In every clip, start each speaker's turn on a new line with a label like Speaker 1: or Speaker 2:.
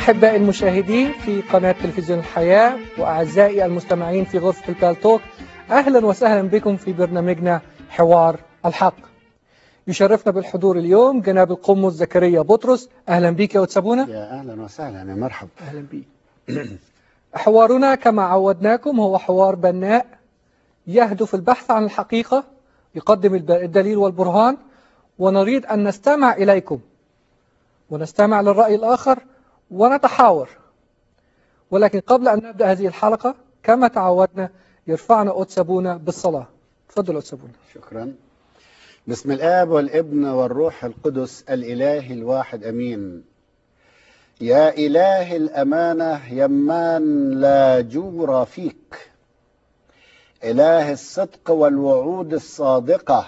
Speaker 1: أحبائي المشاهدين في قناة تلفزيون الحياة وأعزائي المستمعين في غرفة البالتوك، أهلا وسهلا بكم في برنامجنا حوار الحق. يشرفنا بالحضور اليوم جناب القمص زكريا بطرس. أهلا بك يا وتسابونا.
Speaker 2: يا أهلا وسهلا، يا مرحب.
Speaker 1: أهلا بك. حوارنا كما عودناكم هو حوار بناء يهدف البحث عن الحقيقة، يقدم الدليل والبرهان، ونريد أن نستمع إليكم ونستمع للرأي الآخر ونتحاور. ولكن قبل أن نبدأ هذه الحلقة كما تعودنا يرفعنا أوتسابونا بالصلاة. تفضل أوتسابونا.
Speaker 2: شكرا. بسم الآب والابن والروح القدس الإله الواحد أمين. يا إله الأمانة يمان لا جور فيك، إله الصدق والوعود الصادقة،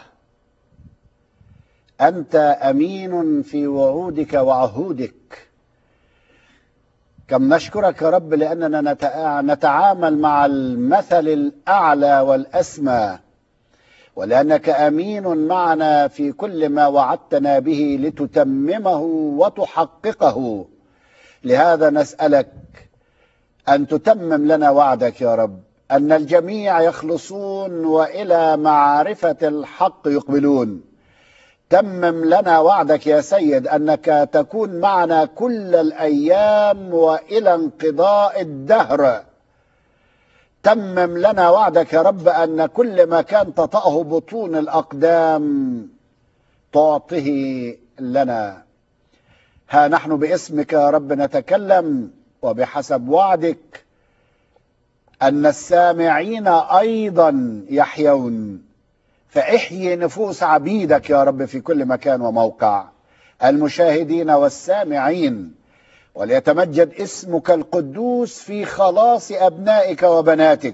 Speaker 2: أنت أمين في وعودك وعهودك. كم نشكرك يا رب لأننا نتعامل مع المثل الأعلى والأسمى، ولأنك أمين معنا في كل ما وعدتنا به لتتممه وتحققه. لهذا نسألك أن تتمم لنا وعدك يا رب، أن الجميع يخلصون وإلى معرفة الحق يقبلون. تمم لنا وعدك يا سيد أنك تكون معنا كل الأيام وإلى انقضاء الدهر. تمم لنا وعدك يا رب أن كل ما كان تطأه بطون الأقدام تعطه لنا. ها نحن باسمك يا رب نتكلم، وبحسب وعدك أن السامعين أيضا يحيون، فاحيي نفوس عبيدك يا رب في كل مكان وموقع، المشاهدين والسامعين، وليتمجد اسمك القدوس في خلاص أبنائك وبناتك،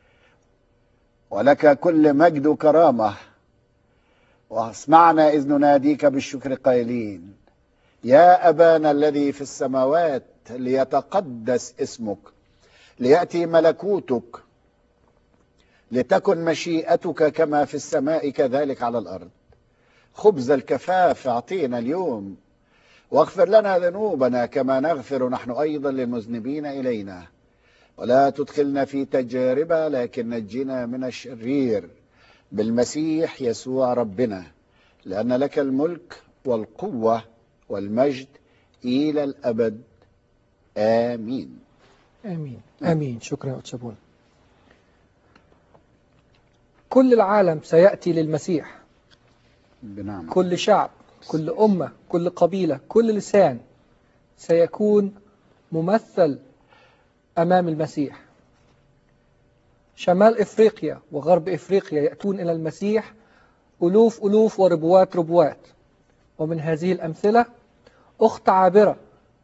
Speaker 2: ولك كل مجد وكرامة. واسمعنا إذ نناديك بالشكر قائلين: يا أبانا الذي في السماوات ليتقدس اسمك، ليأتي ملكوتك، لتكن مشيئتك كما في السماء كذلك على الأرض. خبز الكفاف أعطينا اليوم، واغفر لنا ذنوبنا كما نغفر نحن أيضا للمذنبين إلينا، ولا تدخلنا في تجاربة لكن نجنا من الشرير، بالمسيح يسوع ربنا، لأن لك الملك والقوة والمجد إلى الأبد. آمين.
Speaker 1: آمين آمين. شكرا يا أوتسابونا. كل العالم سيأتي للمسيح
Speaker 2: بنعم.
Speaker 1: كل شعب، كل أمة، كل قبيلة، كل لسان سيكون ممثل أمام المسيح. شمال إفريقيا وغرب إفريقيا يأتون إلى المسيح ألوف ألوف وربوات ربوات. ومن هذه الأمثلة أخت عابرة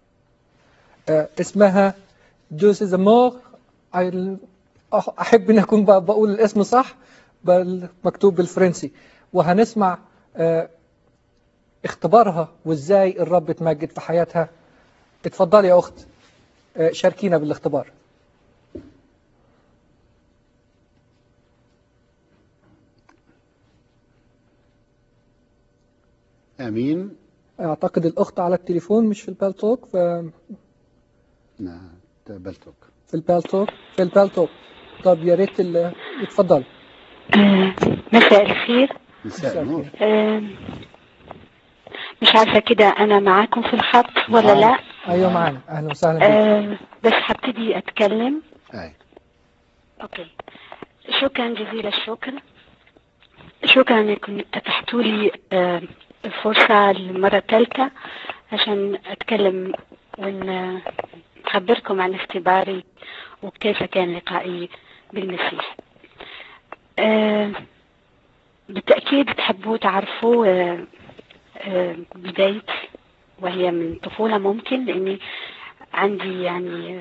Speaker 1: اسمها دوسيزمور، أحب أن أكون بقول الاسم صح، مكتوب بالفرنسي، وهنسمع اختبارها وازاي الرب اتمجد في حياتها. اتفضلي يا أخت، شاركينا بالاختبار.
Speaker 2: آمين.
Speaker 1: أعتقد الأخت على التليفون مش في البالتوك.
Speaker 2: نعم، بالتوك.
Speaker 1: في البالتوك. طب يا ريت اتفضل.
Speaker 3: مساء الخير.
Speaker 2: مساء النور.
Speaker 3: مش عارفة كده أنا معاكم في الخط ولا لا؟
Speaker 1: أيوة معانا. أهلا وسهلا بك.
Speaker 3: بس هبتدي أتكلم.
Speaker 2: أوكي.
Speaker 3: شكرا جزيل الشكر. شكرا أنكم اتفتحتوا لي الفرصة للمرة الثالثة عشان أتكلم ونخبركم عن اختباري وكيف كان لقائي بالمسيح. بالتأكيد تحبوا تعرفوا بدايتي، وهي من طفولة ممكن، لأني عندي يعني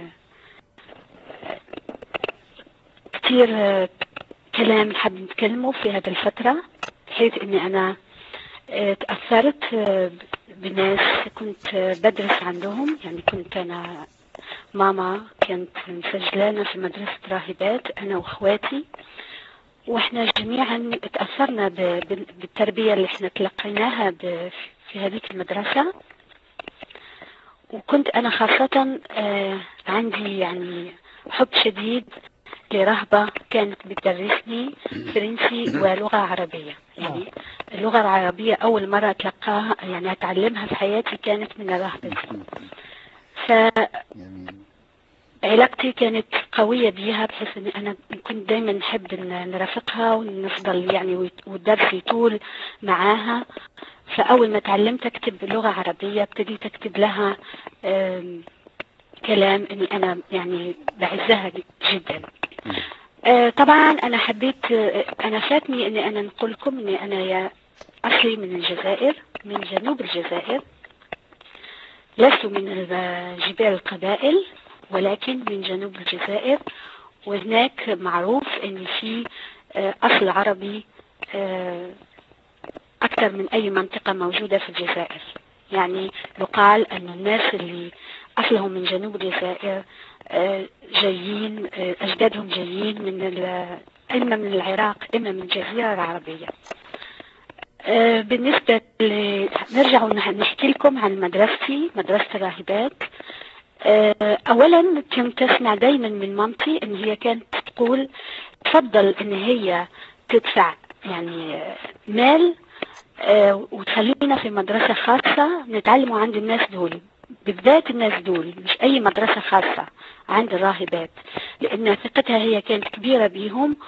Speaker 3: كتير كلام نحب نتكلمه في هذه الفترة، بحيث أني أنا تأثرت بناس كنت بدرس عندهم. يعني كنت أنا ماما كانت مسجلانا في مدرسة راهبات أنا وأخواتي، وإحنا جميعا تأثرنا بالتربية اللي إحنا تلقيناها في هذه المدرسة. وكنت أنا خاصة عندي يعني حب شديد لرهبة كانت بتدرسني فرنسي ولغة عربية. يعني اللغة العربية أول مرة أتلقاها يعني أتعلمها في حياتي كانت من الرهبة دي. فعلاقتي كانت قوية بيها بحيث أن أنا كنت دايما نحب نرافقها ونفضل يعني والدرس يطول معاها. فأول ما تعلمت أكتب باللغة العربية ابتديت أكتب لها كلام أني أنا يعني بعزها جدا. طبعا أنا حبيت أنا فاتني أني أنا نقول لكم أني أنا أصلي من الجزائر، من جنوب الجزائر، لست من جبال القبائل ولكن من جنوب الجزائر. وهناك معروف أن في أصل عربي أكثر من أي منطقة موجودة في الجزائر. يعني يقال أن الناس اللي أصلهم من جنوب الجزائر جايين، أجدادهم جايين من إما من العراق إما من الجزيرة العربية. بالنسبة نرجع نحكي لكم عن مدرستي، مدرسة الراهبات. أولا كنت أسمع دايما من مامتي أن هي كانت تقول تفضل أن هي تدفع يعني مال وتخلينا في مدرسة خاصة نتعلموا عند الناس دول، بالذات الناس دول، مش أي مدرسة خاصة عند الراهبات، لأن ثقتها هي كانت كبيرة بيهم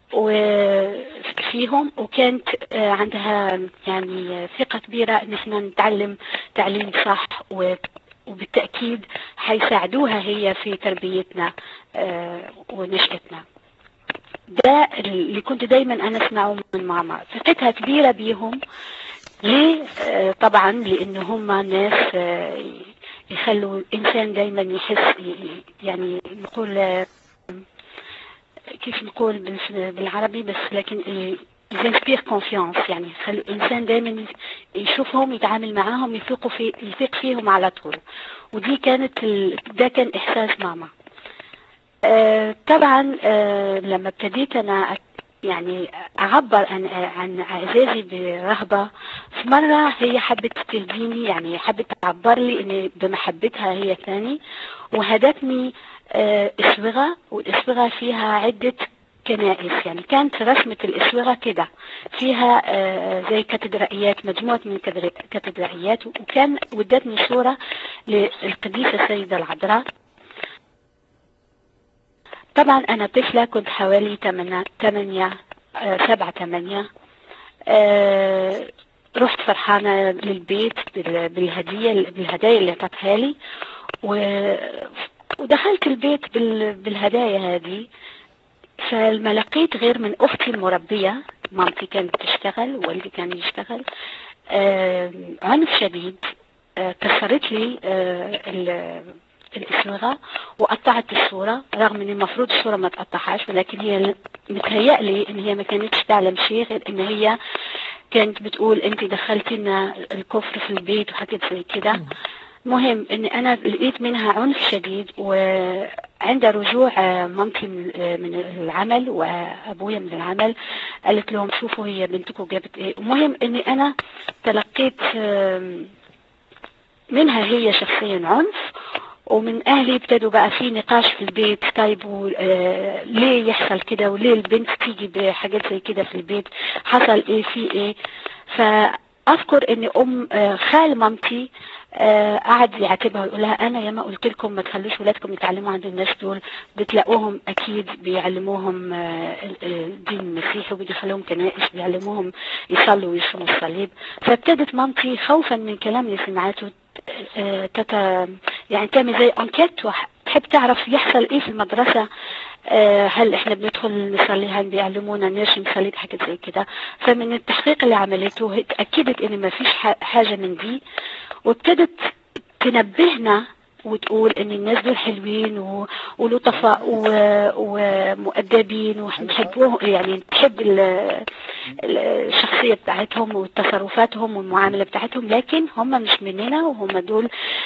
Speaker 3: وفيهم، وكانت عندها يعني ثقة كبيرة ان احنا نتعلم تعليم صح، وبالتأكيد حيساعدوها هي في تربيتنا ونشأتنا. ده اللي كنت دايما انا اسمعه من ماما، ثقتها كبيرة بيهم. ليه؟ طبعا لان هم ناس يخلوا الانسان دايما يحس، يعني نقول كيف نقول بالعربي بس لكن ينسبير كونفيانس، يعني يخلوا الإنسان دايما يشوفهم يتعامل معاهم يثق فيهم على طول. ودي ده كان إحساس ماما. طبعا لما ابتديت أنا يعني أعبر عن إعزازي برهبة، في مرة هي حبت تلبيني، يعني حبت تعبر لي إن بمحبتها هي ثاني، وهدتني اسوغة، والاسوغة فيها عدة كنائس. يعني كانت رسمة الاسوغة كده فيها زي كاتدرائيات، مجموعة من كاتدرائيات، وكان ودتني صورة للقديسة السيدة العذراء. طبعا انا طفلة كنت حوالي 7-8. رحت فرحانة للبيت بالهدايا اللي اعطتها لي، ودخلت البيت بالهدايا هذه. فما لقيت غير من أختي المربية، مامتي كانت تشتغل ووالدي كان يشتغل، عنف شديد. كسرت لي الاسوغة وقطعت الصورة، رغم ان المفروض الصورة ما تقطعهاش، ولكن هي متهيألي ان هي ما كانتش تعلم شيء غير ان هي كانت بتقول انت دخلتي لنا الكفر في البيت وحكيت زي كده. مهم ان انا لقيت منها عنف شديد، وعند رجوع مامتي من العمل وابويا من العمل قالت لهم شوفوا هي بنتكم جابت ايه. المهم اني انا تلقيت منها هي شخصيا عنف، ومن اهلي ابتدوا بقى في نقاش في البيت، طيب ليه يحصل كده، وليه البنت تيجي بحاجات زي كده في البيت، حصل ايه في ايه. فاذكر ان خال مامتي قعد يعاتبها ويقول لها انا ياما قلت لكم ما تخلوش ولادكم يتعلموا عند الناس دول، بتلاقوهم اكيد بيعلموهم الدين المسيحي، وبيدخلوهم كنائس بيعلموهم يصلوا ويصوموا الصليب. فابتدت مامتي خوفا من كلام اللي سمعته يعني تعمل زي انكيت وتحب تعرف يحصل ايه في المدرسة، هل احنا بندخل نصلي، هل بيعلمونا نرسم صليب، حاجة زي كده. فمن التحقيق اللي عملته اتأكدت ان ما فيش حاجة من دي، وابتدت تنبهنا وتقول ان الناس دول حلوين ولطفاء ومؤدبين ونحبوهم، يعني تحب الشخصية بتاعتهم وتصرفاتهم والمعاملة بتاعتهم، لكن هم مش مننا، وهم دول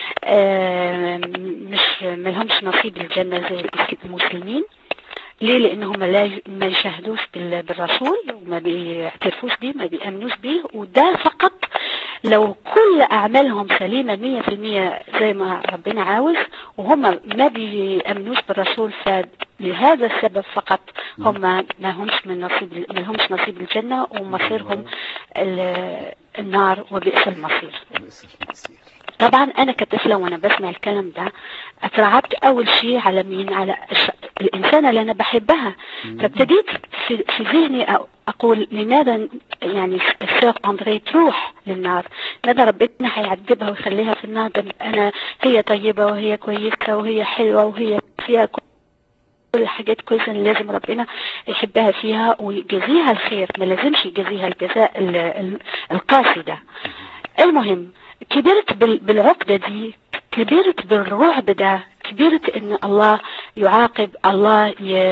Speaker 3: مش ملهمش نصيب الجنة زي المسلمين. ليه؟ لانهم ما يشاهدوش بالرسول وما بيعترفوش بيه، ما بيأمنوش بيه، وده فقط لو كل أعمالهم سليمة 100% زي ما ربنا عاوز، وهم ما بيأمنوش بالرسول، فلهذا السبب فقط هم ما لهمش نصيب الجنة، ومصيرهم النار وبئس المصير. طبعا انا كطفله وانا بسمع الكلام ده اترعبت اول شيء على مين؟ على الانسانه اللي انا بحبها. فابتديت في ذهني اقول لماذا يعني الشيخ أندري تروح للنار؟ ماذا ربنا هيعذبها ويخليها في النار؟ انا هي طيبه وهي كويسه وهي حلوه وهي فيها كل الحاجات كويسه اللي لازم ربنا يحبها فيها ويجزيها الخير، ما لازمش يجزيها الجزاء القاسي ده. المهم كبرت بالعقدة دي، كبرت بالرعب ده، كبرت ان الله يعاقب، الله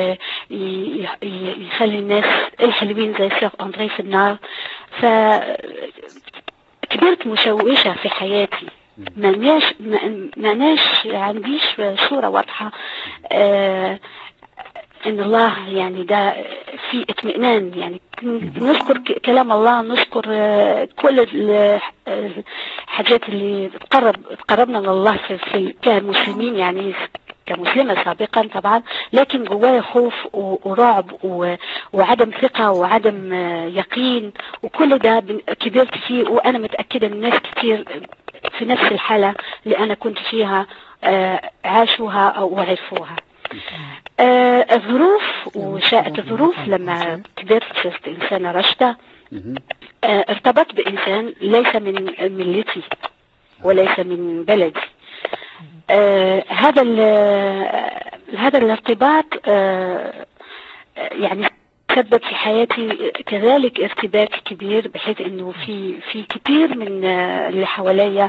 Speaker 3: يخلي الناس الحلوين زي الشيخ أندري في النار. فكبرت مشوشة في حياتي، ما عنديش صورة واضحة ان الله يعني ده في اطمئنان. يعني نذكر كلام الله، نذكر كل الحاجات اللي تقربنا من الله في كمسلمين، يعني كمسلمة سابقا طبعا، لكن جوايا خوف ورعب وعدم ثقة وعدم يقين، وكل ده كبرت فيه. وانا متأكدة ان الناس كتير في نفس الحالة اللي انا كنت فيها عاشوها او عرفوها. الظروف، وشاءت الظروف لما كبرت صرت إنسانة رشدة، ارتبطت بإنسان ليس من ملتي وليس من بلدي. هذا الارتباط يعني سبب في حياتي كذلك ارتباك كبير، بحيث انه في كثير من اللي حواليا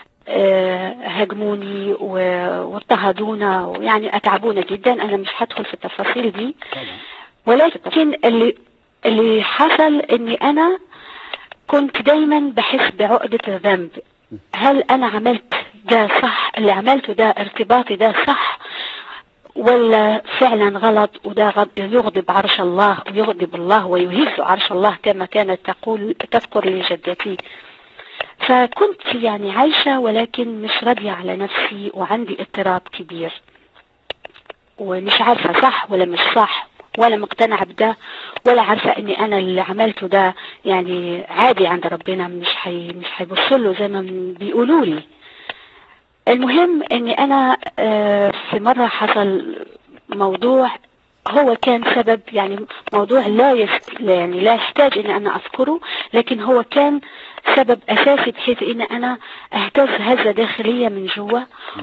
Speaker 3: هاجموني واضطهدونا ويعني اتعبونا جدا. انا مش هدخل في التفاصيل دي، ولكن اللي حصل اني انا كنت دايما بحس بعقدة الذنب. هل انا عملت ده صح؟ اللي عملته ده ارتباطي ده صح ولا فعلا غلط؟ وده يغضب عرش الله ويغضب الله ويهز عرش الله كما كانت تذكر لي جدتي. فكنت يعني عايشة ولكن مش راضية على نفسي، وعندي اضطراب كبير، ومش عارفة صح ولا مش صح، ولا مقتنعة بده، ولا عارفة اني انا اللي عملته ده يعني عادي عند ربنا، مش هيبصله زي ما بيقولوا لي. المهم اني انا في مرة حصل موضوع هو كان سبب، يعني موضوع لا يحتاج ان انا اذكره، لكن هو كان سبب اساسي بحيث ان انا اهتز هزة داخلية من جوا،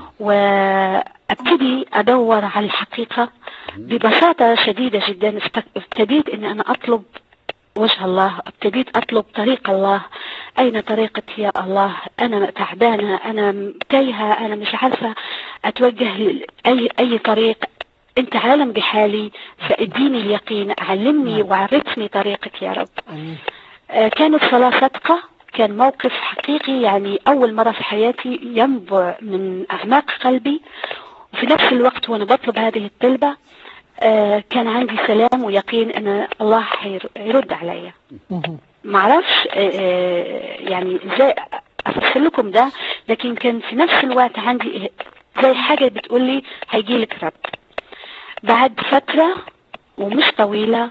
Speaker 3: وابتدي ادور على الحقيقة ببساطة شديدة جدا. ابتديت ان انا اطلب وجه الله، ابتديت اطلب طريق الله. اين طريقتي يا الله؟ انا تعبانة، انا تايهة، انا مش عارفة اتوجه اي طريق. انت عالم بحالي، فاديني اليقين، علمني وعرفني طريقك يا رب. كانت صلاة صدقة، كان موقف حقيقي، يعني اول مرة في حياتي ينبع من اعماق قلبي، وفي نفس الوقت وانا بطلب هذه الطلبة كان عندي سلام ويقين ان الله هيرد عليا. معرفش يعني ازاي افسر لكم ده، لكن كان في نفس الوقت عندي زي حاجة بتقولي هيجيلك رب. بعد فترة ومش طويلة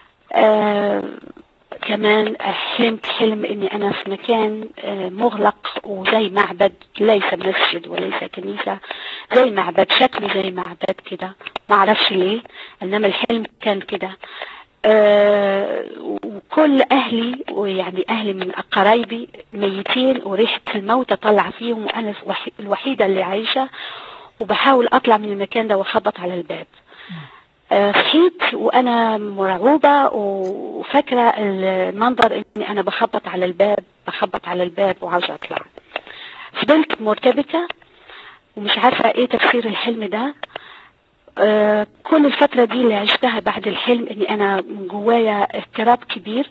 Speaker 3: كمان حلمت حلم اني انا في مكان مغلق وزي معبد، ليس مسجد وليس كنيسة، زي معبد، شكله زي معبد كده، ما اعرفش ليه، انما الحلم كان كده. وكل اهلي، ويعني اهلي من قرايبي ميتين، وريحة الموت طلع فيهم، وانا الوحيدة اللي عايشة، وبحاول اطلع من المكان ده واخبط على الباب. صحيت وانا مرعوبة وفاكرة المنظر اني انا بخبط على الباب وعاوزة اطلع. فضلت مرتبكة ومش عارفة ايه تفسير الحلم ده. كل الفترة دي اللي عشتها بعد الحلم اني انا من جوايا اضطراب كبير،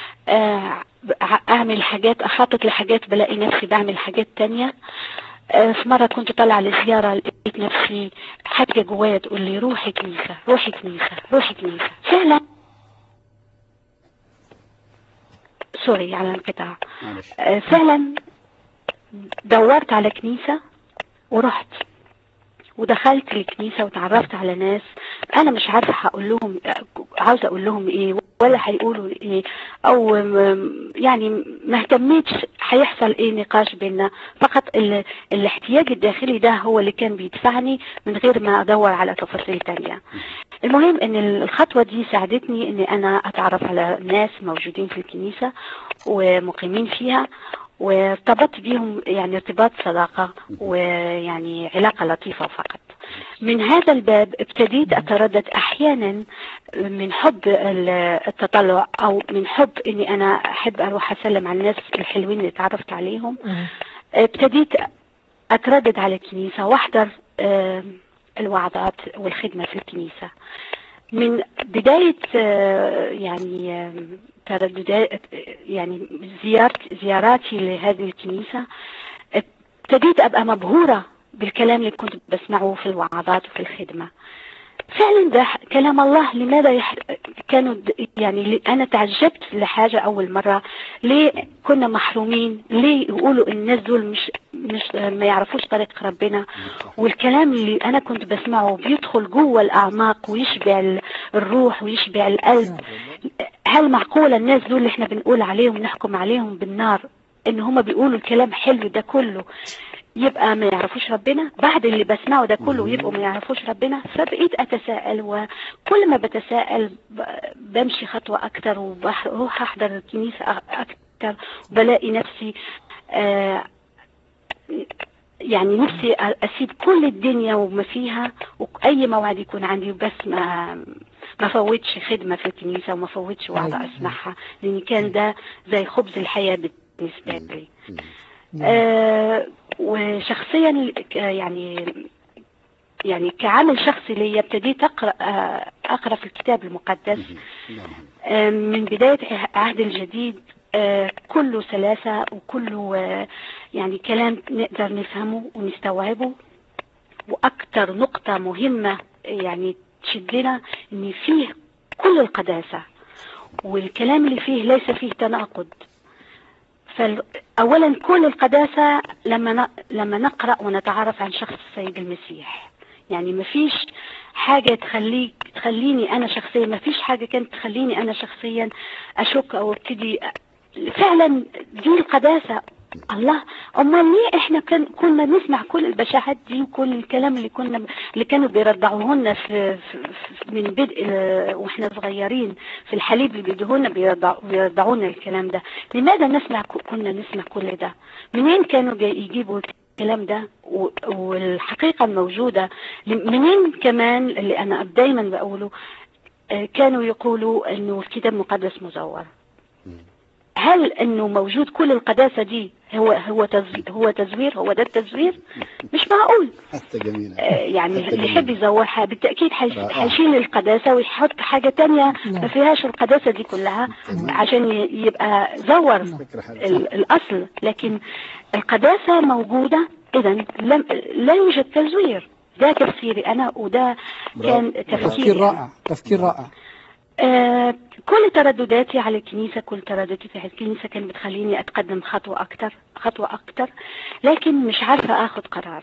Speaker 3: اعمل حاجات، اخطط لحاجات، بلاقي نفسي بعمل حاجات تانية. في مرة كنت طالعة لزيارة، لقيت نفسي حاجة جوايا تقول لي روحي كنيسة، روحي كنيسة، روحي كنيسة. فعلا سوري على الانقطاع.
Speaker 2: معلش.
Speaker 3: فعلا دورت على كنيسة ورحت ودخلت الكنيسة وتعرفت على ناس انا مش عارفة هقول لهم، عاوزة اقول لهم ايه ولا هيقولوا ايه، او يعني ما اهتميتش هيحصل ايه نقاش بيننا. فقط الاحتياج الداخلي ده هو اللي كان بيدفعني من غير ما ادور على تفاصيل تانية. المهم ان الخطوة دي ساعدتني ان انا اتعرف على ناس موجودين في الكنيسة ومقيمين فيها، وارتبطت بيهم يعني ارتباط صداقة ويعني علاقة لطيفة فقط. من هذا الباب ابتديت أتردد أحيانا من حب التطلع أو من حب أني أنا أحب أروح أسلم على الناس الحلوين اللي تعرفت عليهم. ابتديت أتردد على الكنيسة وأحضر الوعظات والخدمة في الكنيسة. من بداية يعني ترددات يعني زياراتي لهذه الكنيسة ابتديت أبقى مبهورة بالكلام اللي كنت بسمعه في الوعظات وفي الخدمة. فعلا ده كلام الله. لماذا كانوا يعني أنا تعجبت لحاجة أول مرة، ليه كنا محرومين؟ ليه يقولوا الناس دول مش ما يعرفوش طريق ربنا؟ والكلام اللي أنا كنت بسمعه بيدخل جوه الأعماق ويشبع الروح ويشبع القلب. هل معقولة الناس دول اللي احنا بنقول عليهم نحكم عليهم بالنار ان هم بيقولوا الكلام حلو ده كله يبقى ما يعرفوش ربنا؟ بعد اللي بسمعه ده كله يبقوا ما يعرفوش ربنا؟ فبقيت أتساءل، وكل ما بتساءل بمشي خطوة أكتر وبروح أحضر الكنيسة أكتر، وبلاقي نفسي يعني نفسي أسيب كل الدنيا وما فيها وأي موعد يكون عندي، بس ما فوتش خدمة في الكنيسة وما فوتش وعظة أسمعها، لأن كان ده زي خبز الحياة بالنسبة لي. وشخصيا يعني كعمل شخصي لي ابتديت أقرأ في الكتاب المقدس من بداية عهد الجديد، كله سلاسة وكله يعني كلام نقدر نفهمه ونستوعبه. وأكثر نقطة مهمة يعني تشدنا إن فيه كل القداسة، والكلام اللي فيه ليس فيه تناقض. فأولا كل القداسة لما نقرأ ونتعرف عن شخص السيد المسيح، يعني ما فيش حاجة تخليني أنا شخصيا، ما فيش حاجة كانت تخليني أنا شخصيا أشك أو ابتدي. فعلا دي القداسة. الله، امال ليه احنا كنا نسمع كل البشاعات دي وكل الكلام اللي كانوا بيرضعوه لنا من بدء واحنا صغيرين في الحليب اللي بيدوهولنا بيرضعونا الكلام ده؟ لماذا كنا نسمع كل ده؟ منين كانوا يجيبوا الكلام ده والحقيقة الموجودة؟ منين كمان اللي انا دايما بقوله كانوا يقولوا انه الكتاب المقدس مزور؟ هل انه موجود كل القداسة دي هو تزوير؟ هو ده التزوير؟ مش معقول.
Speaker 2: حتى جميلة.
Speaker 3: يعني اللي يحب يزورها بالتأكيد هيشيل القداسة ويحط حاجة تانية ما فيهاش القداسة دي كلها عشان يبقى زور الأصل. لكن القداسة موجودة، إذن لا يوجد تزوير. ده تفسيري أنا، وده كان
Speaker 1: تفكير رائع، تفكير رائع.
Speaker 3: كل تردداتي على الكنيسة، كل تردداتي على الكنيسة كانت بتخليني أتقدم خطوة أكتر، لكن مش عارفة أخذ قرار.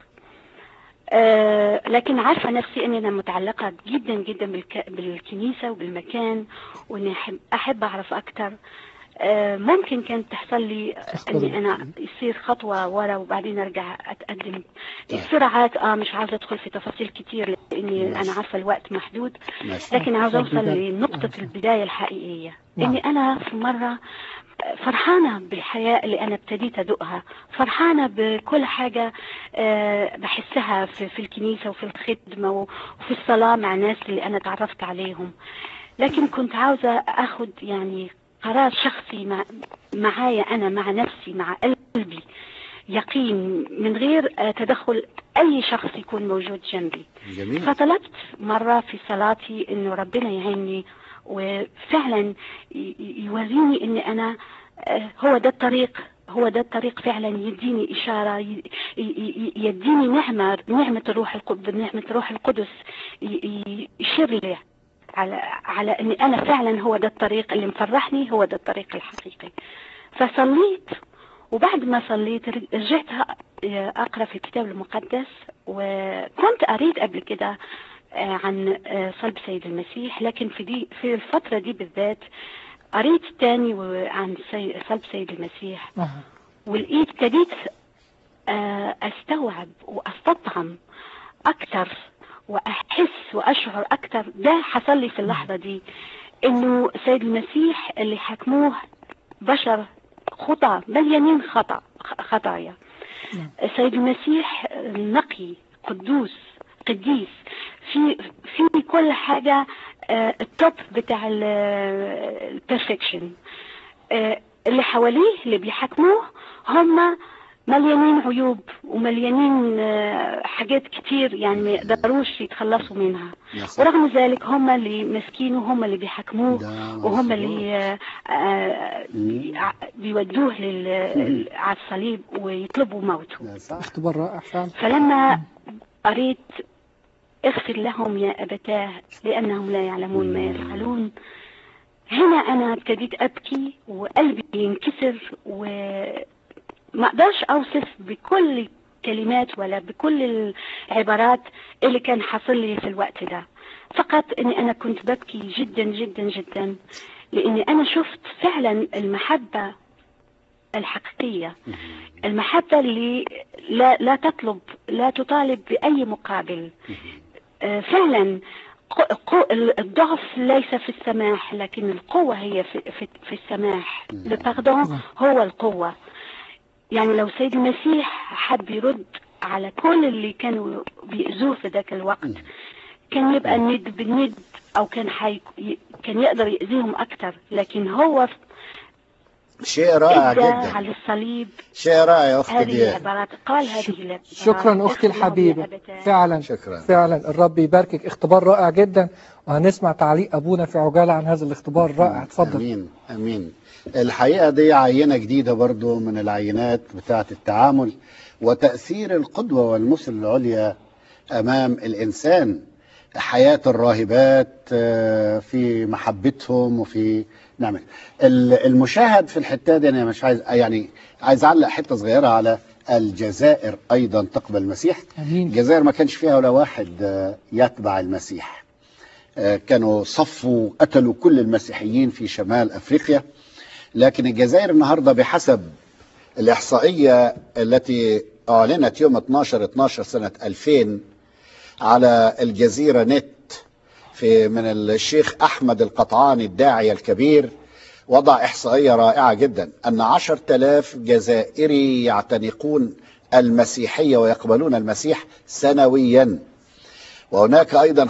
Speaker 3: لكن عارفة نفسي أني أنا متعلقة جدا جدا بالكنيسة وبالمكان، وأني أحب أعرف أكتر. ممكن كانت تحصل لي أني أنا يصير خطوة ورا وبعدين أرجع أتقدم السرعات. مش عاوزة أدخل في تفاصيل كتير لأني أنا عارفة الوقت محدود، لكن عاوزة أوصل لنقطة البداية الحقيقية. أني أنا في مرة فرحانة بالحياة اللي أنا ابتديت أدوقها، فرحانة بكل حاجة بحسها في الكنيسة وفي الخدمة وفي الصلاة مع ناس اللي أنا تعرفت عليهم. لكن كنت عاوزة أخذ يعني قرار شخصي معايا أنا، مع نفسي، مع قلبي، يقين من غير تدخل أي شخص يكون موجود جنبي.
Speaker 2: جميل.
Speaker 3: فطلبت مرة في صلاتي إنه ربنا يعيني وفعلا يوريني إن أنا هو ده الطريق فعلا. يديني إشارة، يديني نعمة الروح القدس يشير لي على اني انا فعلا هو ده الطريق اللي مفرحني، هو ده الطريق الحقيقي. فصليت، وبعد ما صليت رجعت اقرا في الكتاب المقدس، وكنت اريد قبل كده عن صلب سيد المسيح، لكن في الفترة دي بالذات قريت تاني عن صلب سيد المسيح، ولقيت ابتديت استوعب واستطعم اكثر واحس واشعر اكثر. ده حصل لي في اللحظة دي، انه سيد المسيح اللي حكموه بشر خطأ مليانين خطايا، سيد المسيح نقي قديس في كل حاجة، التوب بتاع البرفكشن. اللي حواليه اللي بيحكموه هم مليانين عيوب ومليانين حاجات كتير، يعني ما يقدروش يتخلصوا منها، ورغم ذلك هم اللي مسكينه، هم اللي بيحكموه، وهم اللي بيودوه على الصليب ويطلبوا موته.
Speaker 1: اختبار رائع فعلا.
Speaker 3: فلما قريت اغفر لهم يا أبتاه لأنهم لا يعلمون ما يفعلون، هنا أنا ابتديت أبكي وقلبي ينكسر، وما أقدرش أوصف بكل كلمات ولا بكل العبارات اللي كان حصل لي في الوقت ده، فقط أني أنا كنت ببكي جدا جدا جدا، لأني أنا شفت فعلا المحبة الحقيقية، المحبة اللي لا تطالب بأي مقابل. فعلا الضعف ليس في السماح، لكن القوة هي في السماح. الباردون هو القوة. يعني لو سيد المسيح حب يرد على كل اللي كانوا بيأذوه في ذاك الوقت، كان يبقى ند بالند، أو كان يقدر يأذيهم أكثر، لكن هو
Speaker 2: شيء رائع جدا
Speaker 3: على الصليب.
Speaker 2: شيء رائع يا أختي
Speaker 3: ديان. قال هذه العبارات.
Speaker 1: شكرا أختي الحبيبة، فعلا
Speaker 2: شكرا.
Speaker 1: فعلا الرب يباركك. اختبار رائع جدا، وهنسمع تعليق أبونا في عجالة عن هذا الاختبار الرائع. اتفضل.
Speaker 2: أمين أمين. الحقيقة دي عينة جديدة برضو من العينات بتاعة التعامل وتأثير القدوة والمثل العليا أمام الإنسان. حياة الراهبات في محبتهم وفي نعمل المشاهد في الحتة دي. أنا مش عايز أعلق حتة صغيرة على الجزائر أيضا تقبل المسيح. الجزائر ما كانش فيها ولا واحد يتبع المسيح، كانوا صفوا قتلوا كل المسيحيين في شمال أفريقيا. لكن الجزائر النهاردة بحسب الإحصائية التي أعلنت يوم 12/12 سنة 2000 على الجزيرة نت من الشيخ أحمد القطعاني الداعية الكبير، وضع إحصائية رائعة جدا أن 10,000 جزائري يعتنقون المسيحية ويقبلون المسيح سنويا، وهناك أيضا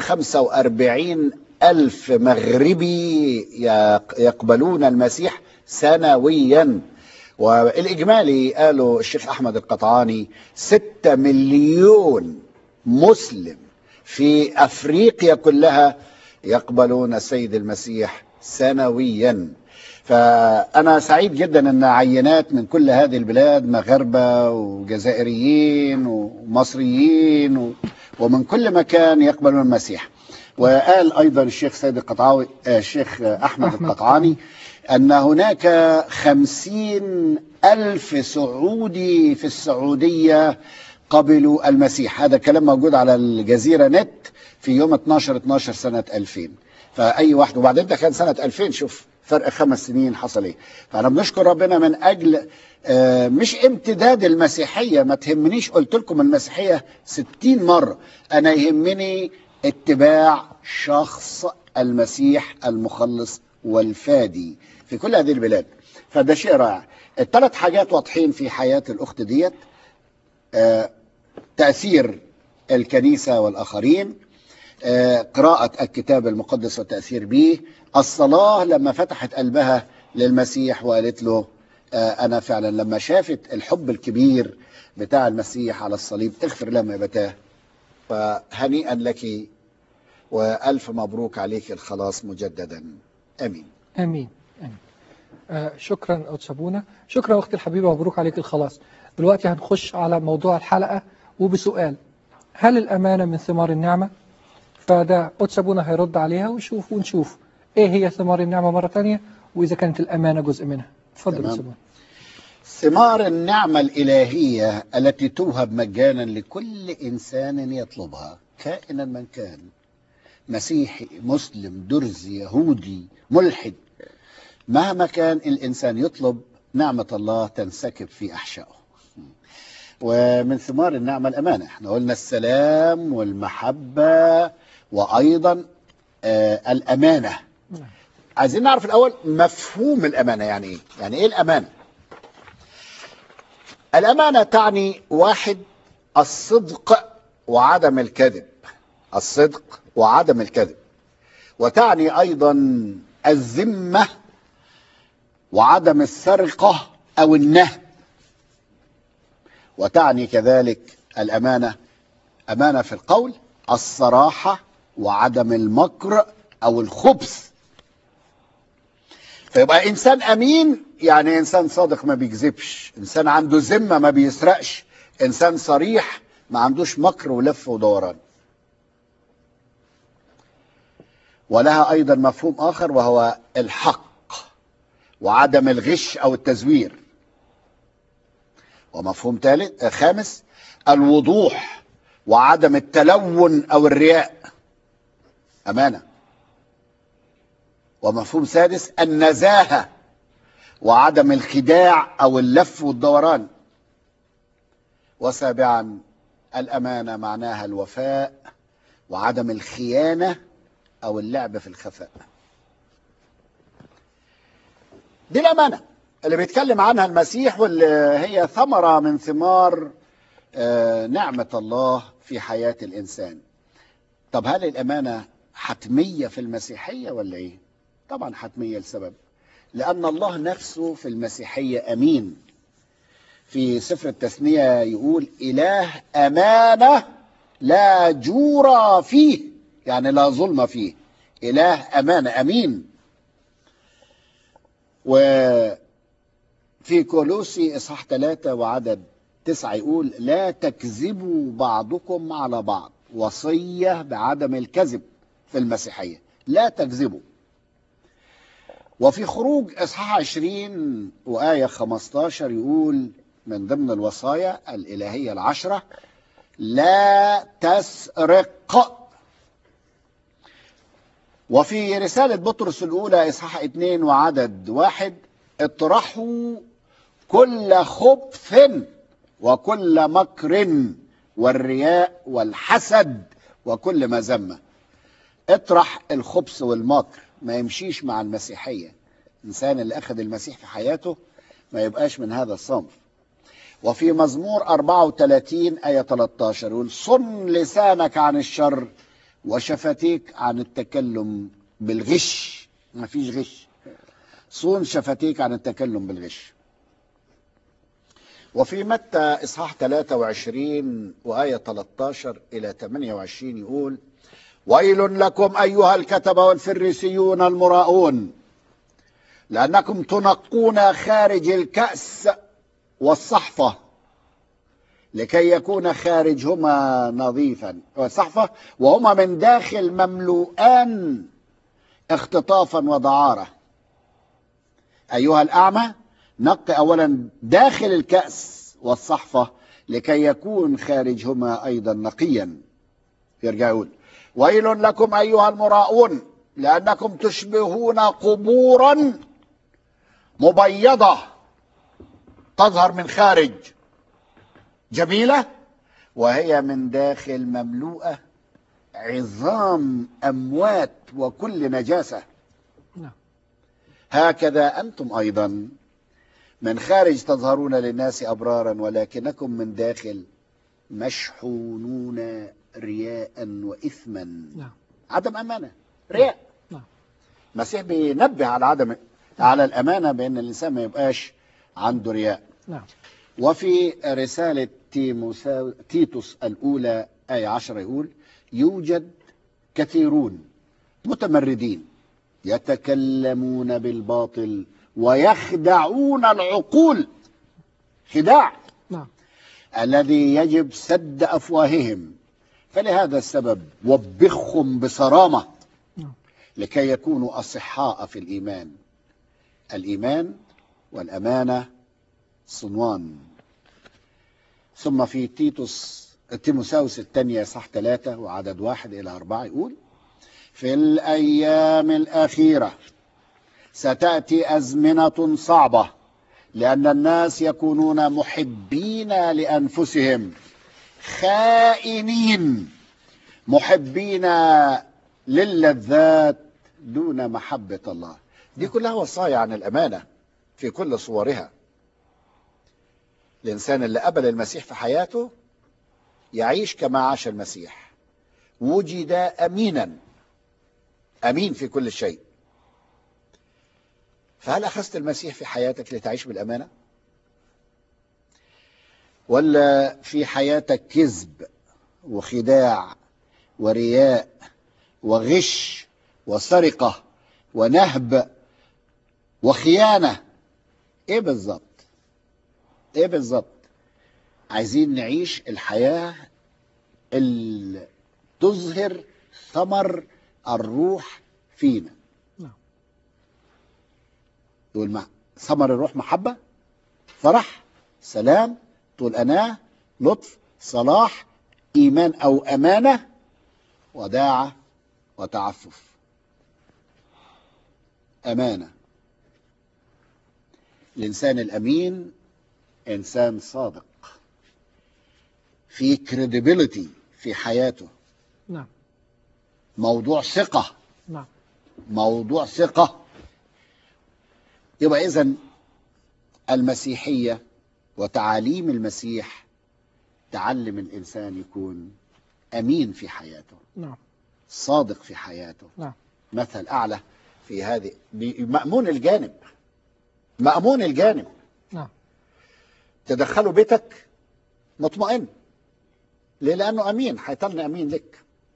Speaker 2: 45,000 مغربي يقبلون المسيح سنويا. والإجمالي قالوا الشيخ أحمد القطعاني 6 مليون مسلم في أفريقيا كلها يقبلون السيد المسيح سنويا. فأنا سعيد جدا أن عينات من كل هذه البلاد، مغاربة وجزائريين ومصريين ومن كل مكان يقبلون المسيح. وقال أيضا الشيخ سيد القطعاوي الشيخ أحمد القطعاني أن هناك 50,000 سعودي في السعودية قبلوا المسيح. هذا كلام موجود على الجزيرة نت في يوم 12/12 سنة 2000. فأي واحد، وبعدين ده كان سنة 2000، شوف فرق 5 سنين حصل ايه. فأنا بنشكر ربنا من أجل مش امتداد المسيحية، ما تهمنيش، قلت لكم المسيحية 60 مرة، أنا يهمني اتباع شخص المسيح المخلص والفادي في كل هذه البلاد. فده شيء رائع. الثلاث حاجات واضحين في حياة الأخت ديت: تأثير الكنيسة والآخرين، قراءة الكتاب المقدس والتأثير به، الصلاة لما فتحت قلبها للمسيح وقالت له أنا فعلا لما شافت الحب الكبير بتاع المسيح على الصليب اغفر لهم يا بتاه. فهنيئا لك وألف مبروك عليك الخلاص مجددا. أمين
Speaker 1: أمين أمين. شكرا أتشابونا، شكرا أختي الحبيبة، مبروك عليك الخلاص. دلوقتي هنخش على موضوع الحلقة وبسؤال: هل الأمانة من ثمار النعمة؟ فده قدس أبونا هيرد عليها ويشوف ونشوف إيه هي ثمار النعمة مرة تانية، وإذا كانت الأمانة جزء منها. اتفضل
Speaker 2: تمام.
Speaker 1: قدس أبونا.
Speaker 2: ثمار النعمة الإلهية التي توهب مجانا لكل إنسان يطلبها كائنا من كان، مسيحي، مسلم، درزي، يهودي، ملحد، مهما كان الإنسان يطلب نعمة الله تنسكب في أحشائه. ومن ثمار النعمة الأمانة، احنا قلنا السلام والمحبة وأيضا الأمانة. عايزين نعرف الأول مفهوم الأمانة يعني إيه؟ يعني إيه الأمانة؟ الأمانة تعني واحد الصدق وعدم الكذب، الصدق وعدم الكذب، وتعني أيضا الذمة وعدم السرقة أو النهب، وتعني كذلك الأمانة أمانة في القول، الصراحة وعدم المكر أو الخبث. فيبقى إنسان أمين يعني إنسان صادق ما بيكذبش، إنسان عنده ذمة ما بيسرقش، إنسان صريح ما عندوش مكر ولف ودوران. ولها أيضا مفهوم آخر وهو الحق وعدم الغش أو التزوير. ومفهوم خامس الوضوح وعدم التلون أو الرياء، أمانة. ومفهوم سادس النزاهة وعدم الخداع أو اللف والدوران. وسابعا الأمانة معناها الوفاء وعدم الخيانة أو اللعب في الخفاء. دي الأمانة اللي بيتكلم عنها المسيح، واللي هي ثمرة من ثمار نعمة الله في حياة الإنسان. طب هل الأمانة حتمية في المسيحية ولا إيه؟ طبعا حتمية، لسبب لأن الله نفسه في المسيحية أمين. في سفر التثنية يقول إله أمانة لا جور فيه، يعني لا ظلم فيه، إله أمانة أمين. وفي كولوسي إصحاح 3 وعدد 9 يقول لا تكذبوا بعضكم على بعض، وصية بعدم الكذب في المسيحية، لا تكذبوا. وفي خروج إصحاح 20 وآية 15 يقول من ضمن الوصايا الإلهية 10 لا تسرق. وفي رسالة بطرس الأولى إصحاح 2 وعدد 1 اطرحوا كل خبث وكل مكر والرياء والحسد وكل مذمة. اطرح الخبث والمكر، ما يمشيش مع المسيحية. الإنسان اللي أخذ المسيح في حياته ما يبقاش من هذا الصنف. وفي مزمور 34 آية 13 يقول صن لسانك عن الشر وشفتيك عن التكلم بالغش. ما فيش غش، صون شفتيك عن التكلم بالغش. وفي متى إصحاح 23 وآية 13 إلى 28 يقول ويل لكم أيها الكتبة والفريسيون المراؤون، لأنكم تنقون خارج الكأس والصحفة لكي يكون خارجهما نظيفا، والصحفة وهما من داخل مملوءان اختطافا ودعارة. أيها الأعمى نق أولا داخل الكأس والصحفة لكي يكون خارجهما أيضا نقيا. يرجع يقول ويل لكم أيها المراؤون، لأنكم تشبهون قبورا مبيضة تظهر من خارج جميلة وهي من داخل مملوءة عظام أموات وكل نجاسة. هكذا أنتم أيضا من خارج تظهرون للناس أبرارا ولكنكم من داخل مشحونون رياء وإثما. عدم أمانة، رياء. المسيح بينبه على الأمانة بأن الإنسان ما يبقاش عنده رياء. وفي رسالة تيتوس الأولى آية 10 يقول يوجد كثيرون متمردين يتكلمون بالباطل ويخدعون العقول، خداع الذي يجب سد أفواههم فلهذا السبب وبخهم بصرامة لكي يكونوا أصحاء في الإيمان. الإيمان والأمانة صنوان. ثم في تيموثاوس الثانية صح 3 وعدد 1 إلى 4 يقول: في الأيام الأخيرة ستأتي أزمنة صعبة، لأن الناس يكونون محبين لأنفسهم، خائنين، محبين للذات دون محبة الله. دي كلها وصايا عن الأمانة في كل صورها. الإنسان اللي قبل المسيح في حياته يعيش كما عاش المسيح، وجد أمينا، أمين في كل شيء. فهل أخذت المسيح في حياتك لتعيش بالأمانة؟ ولا في حياتك كذب وخداع ورياء وغش وسرقة ونهب وخيانة؟ ايه بالظبط؟ ايه بالظبط؟ عايزين نعيش الحياة اللي تظهر ثمر الروح فينا. يقول ثمر الروح محبة، فرح، سلام، طول أناة، لطف، صلاح، إيمان أو أمانة، وداعة، وتعفف. أمانة. الإنسان الأمين إنسان صادق، في credibility في حياته.
Speaker 1: نعم.
Speaker 2: موضوع ثقة.
Speaker 1: نعم.
Speaker 2: موضوع ثقة. يبقى إذن المسيحية وتعاليم المسيح تعلم الإنسان يكون أمين في حياته.
Speaker 1: نعم.
Speaker 2: صادق في حياته.
Speaker 1: نعم.
Speaker 2: مثل أعلى في هذه، مأمون الجانب. مأمون الجانب.
Speaker 1: نعم.
Speaker 2: تدخله بيتك مطمئن. ليه؟ لأنه أمين، هيطلع أمين لك،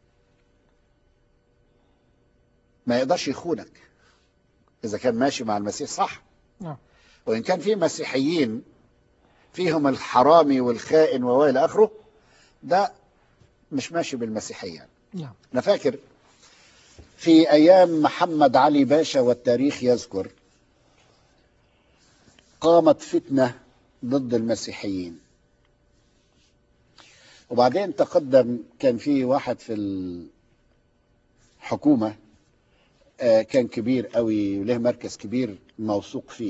Speaker 2: ما يقدرش يخونك إذا كان ماشي مع المسيح صح.
Speaker 1: نعم.
Speaker 2: وإن كان في مسيحيين فيهم الحرامي والخائن وإلى آخره، ده مش ماشي بالمسيحية.
Speaker 1: نعم.
Speaker 2: أنا فاكر في أيام محمد علي باشا، والتاريخ يذكر، قامت فتنة ضد المسيحيين، وبعدين تقدم، كان في واحد في الحكومة كان كبير قوي وله مركز كبير موثوق فيه،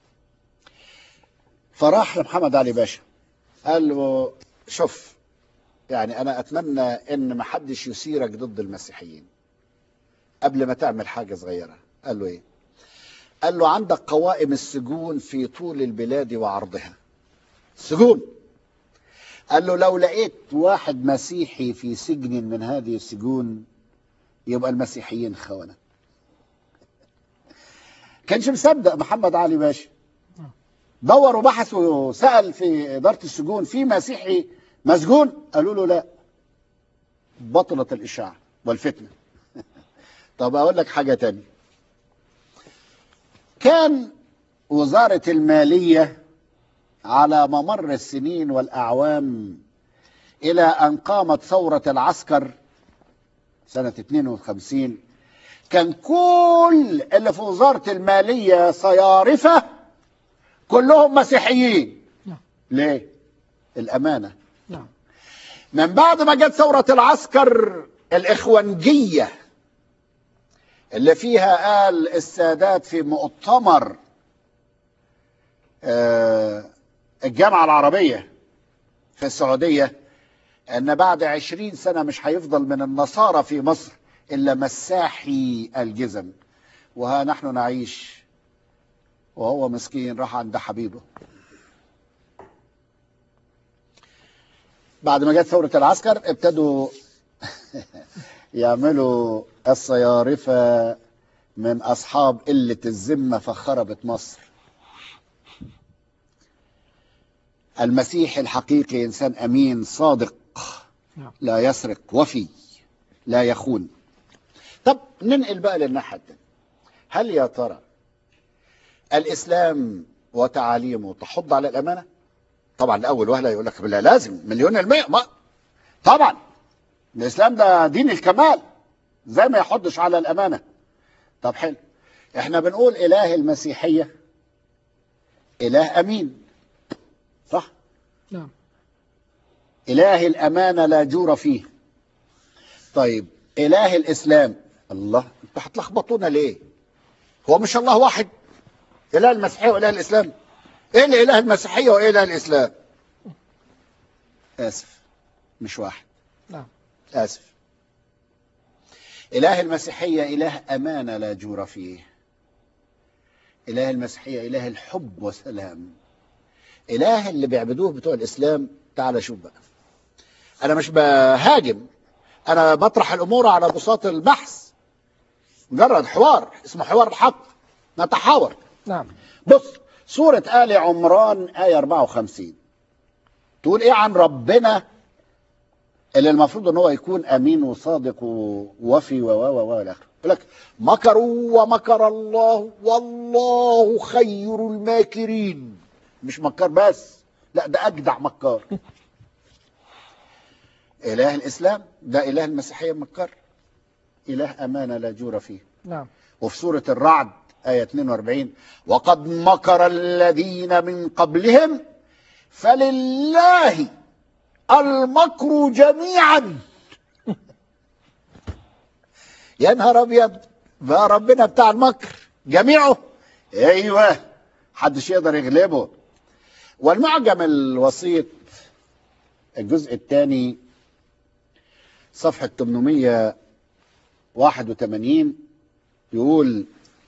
Speaker 2: فراح لمحمد علي باشا قال له: شوف، يعني أنا أتمنى إن ما حدش يثيرك ضد المسيحيين قبل ما تعمل حاجة صغيرة. قال له إيه؟ قال له: عندك قوائم السجون في طول البلاد وعرضها، سجون. قال له: لو لقيت واحد مسيحي في سجن من هذه السجون يبقى المسيحيين خونة. كانش مصدق محمد علي باشا، دور وبحث وسأل في إدارة السجون: في مسيحي مسجون؟ قالوا له: لا. بطلت الإشاعة والفتنة. طب أقول لك حاجة تانية. كان وزارة المالية على ممر السنين والأعوام إلى أن قامت ثورة العسكر سنة 52، كان كل اللي في وزارة المالية صيارفة كلهم مسيحيين. ليه؟ الأمانة. من بعد ما جت ثورة العسكر الإخوانجية اللي فيها قال السادات في مؤتمر الجامعة العربية في السعودية أن بعد 20 سنة مش هيفضل من النصارى في مصر إلا مساحي الجزم، وها نحن نعيش وهو مسكين راح عند حبيبه. بعد ما جت ثورة العسكر ابتدوا يعملوا الصيارفة من أصحاب قلة الذمة، فخربت مصر. المسيح الحقيقي إنسان أمين صادق، لا يسرق، وفي، لا يخون. طب ننقل بقى للناحية الثانية. هل يا ترى الإسلام وتعاليمه تحض على الأمانة؟ طبعا لأول وهلة يقول لك لا، لازم 100%. ما طبعا الإسلام ده دين الكمال، زي ما يحضش على الأمانة. طب حلو، احنا بنقول إله المسيحية إله أمين، صح؟
Speaker 1: نعم.
Speaker 2: إله الأمانة لا جور فيه. طيب إله الإسلام، الله انتوا هتلخبطونا ليه؟ هو مش الله واحد؟ إله المسيحية وإله الإسلام؟ إيه الإله المسيحية وإيه إله الإسلام؟ آسف، مش واحد.
Speaker 1: نعم.
Speaker 2: آسف. إله المسيحية إله أمانة لا جور فيه. إله المسيحية إله الحب وسلام. إله اللي بيعبدوه بتوع الإسلام، تعال شوف بقى، أنا مش بهاجم، أنا بطرح الأمور على بساط البحث، مجرد حوار، اسمه حوار الحق، نتحاور.
Speaker 1: نعم.
Speaker 2: بص، سورة آل عمران آية 54 تقول إيه عن ربنا اللي المفروض ان هو يكون امين وصادق ووفي و الى اخره؟ يقول لك مكروا ومكر الله والله خير الماكرين. مش مكار بس، لا ده اجدع مكار. اله الاسلام ده اله المسيحيه مكار، اله امانه لا جور فيه.
Speaker 1: نعم.
Speaker 2: وفي سوره الرعد ايه 42 وقد مكر الذين من قبلهم فلله المكر جميعا. يا نهار ابيض، بقى ربنا بتاع المكر جميعه. ايوه، محدش يقدر يغلبه. والمعجم الوسيط الجزء الثاني صفحة 881 يقول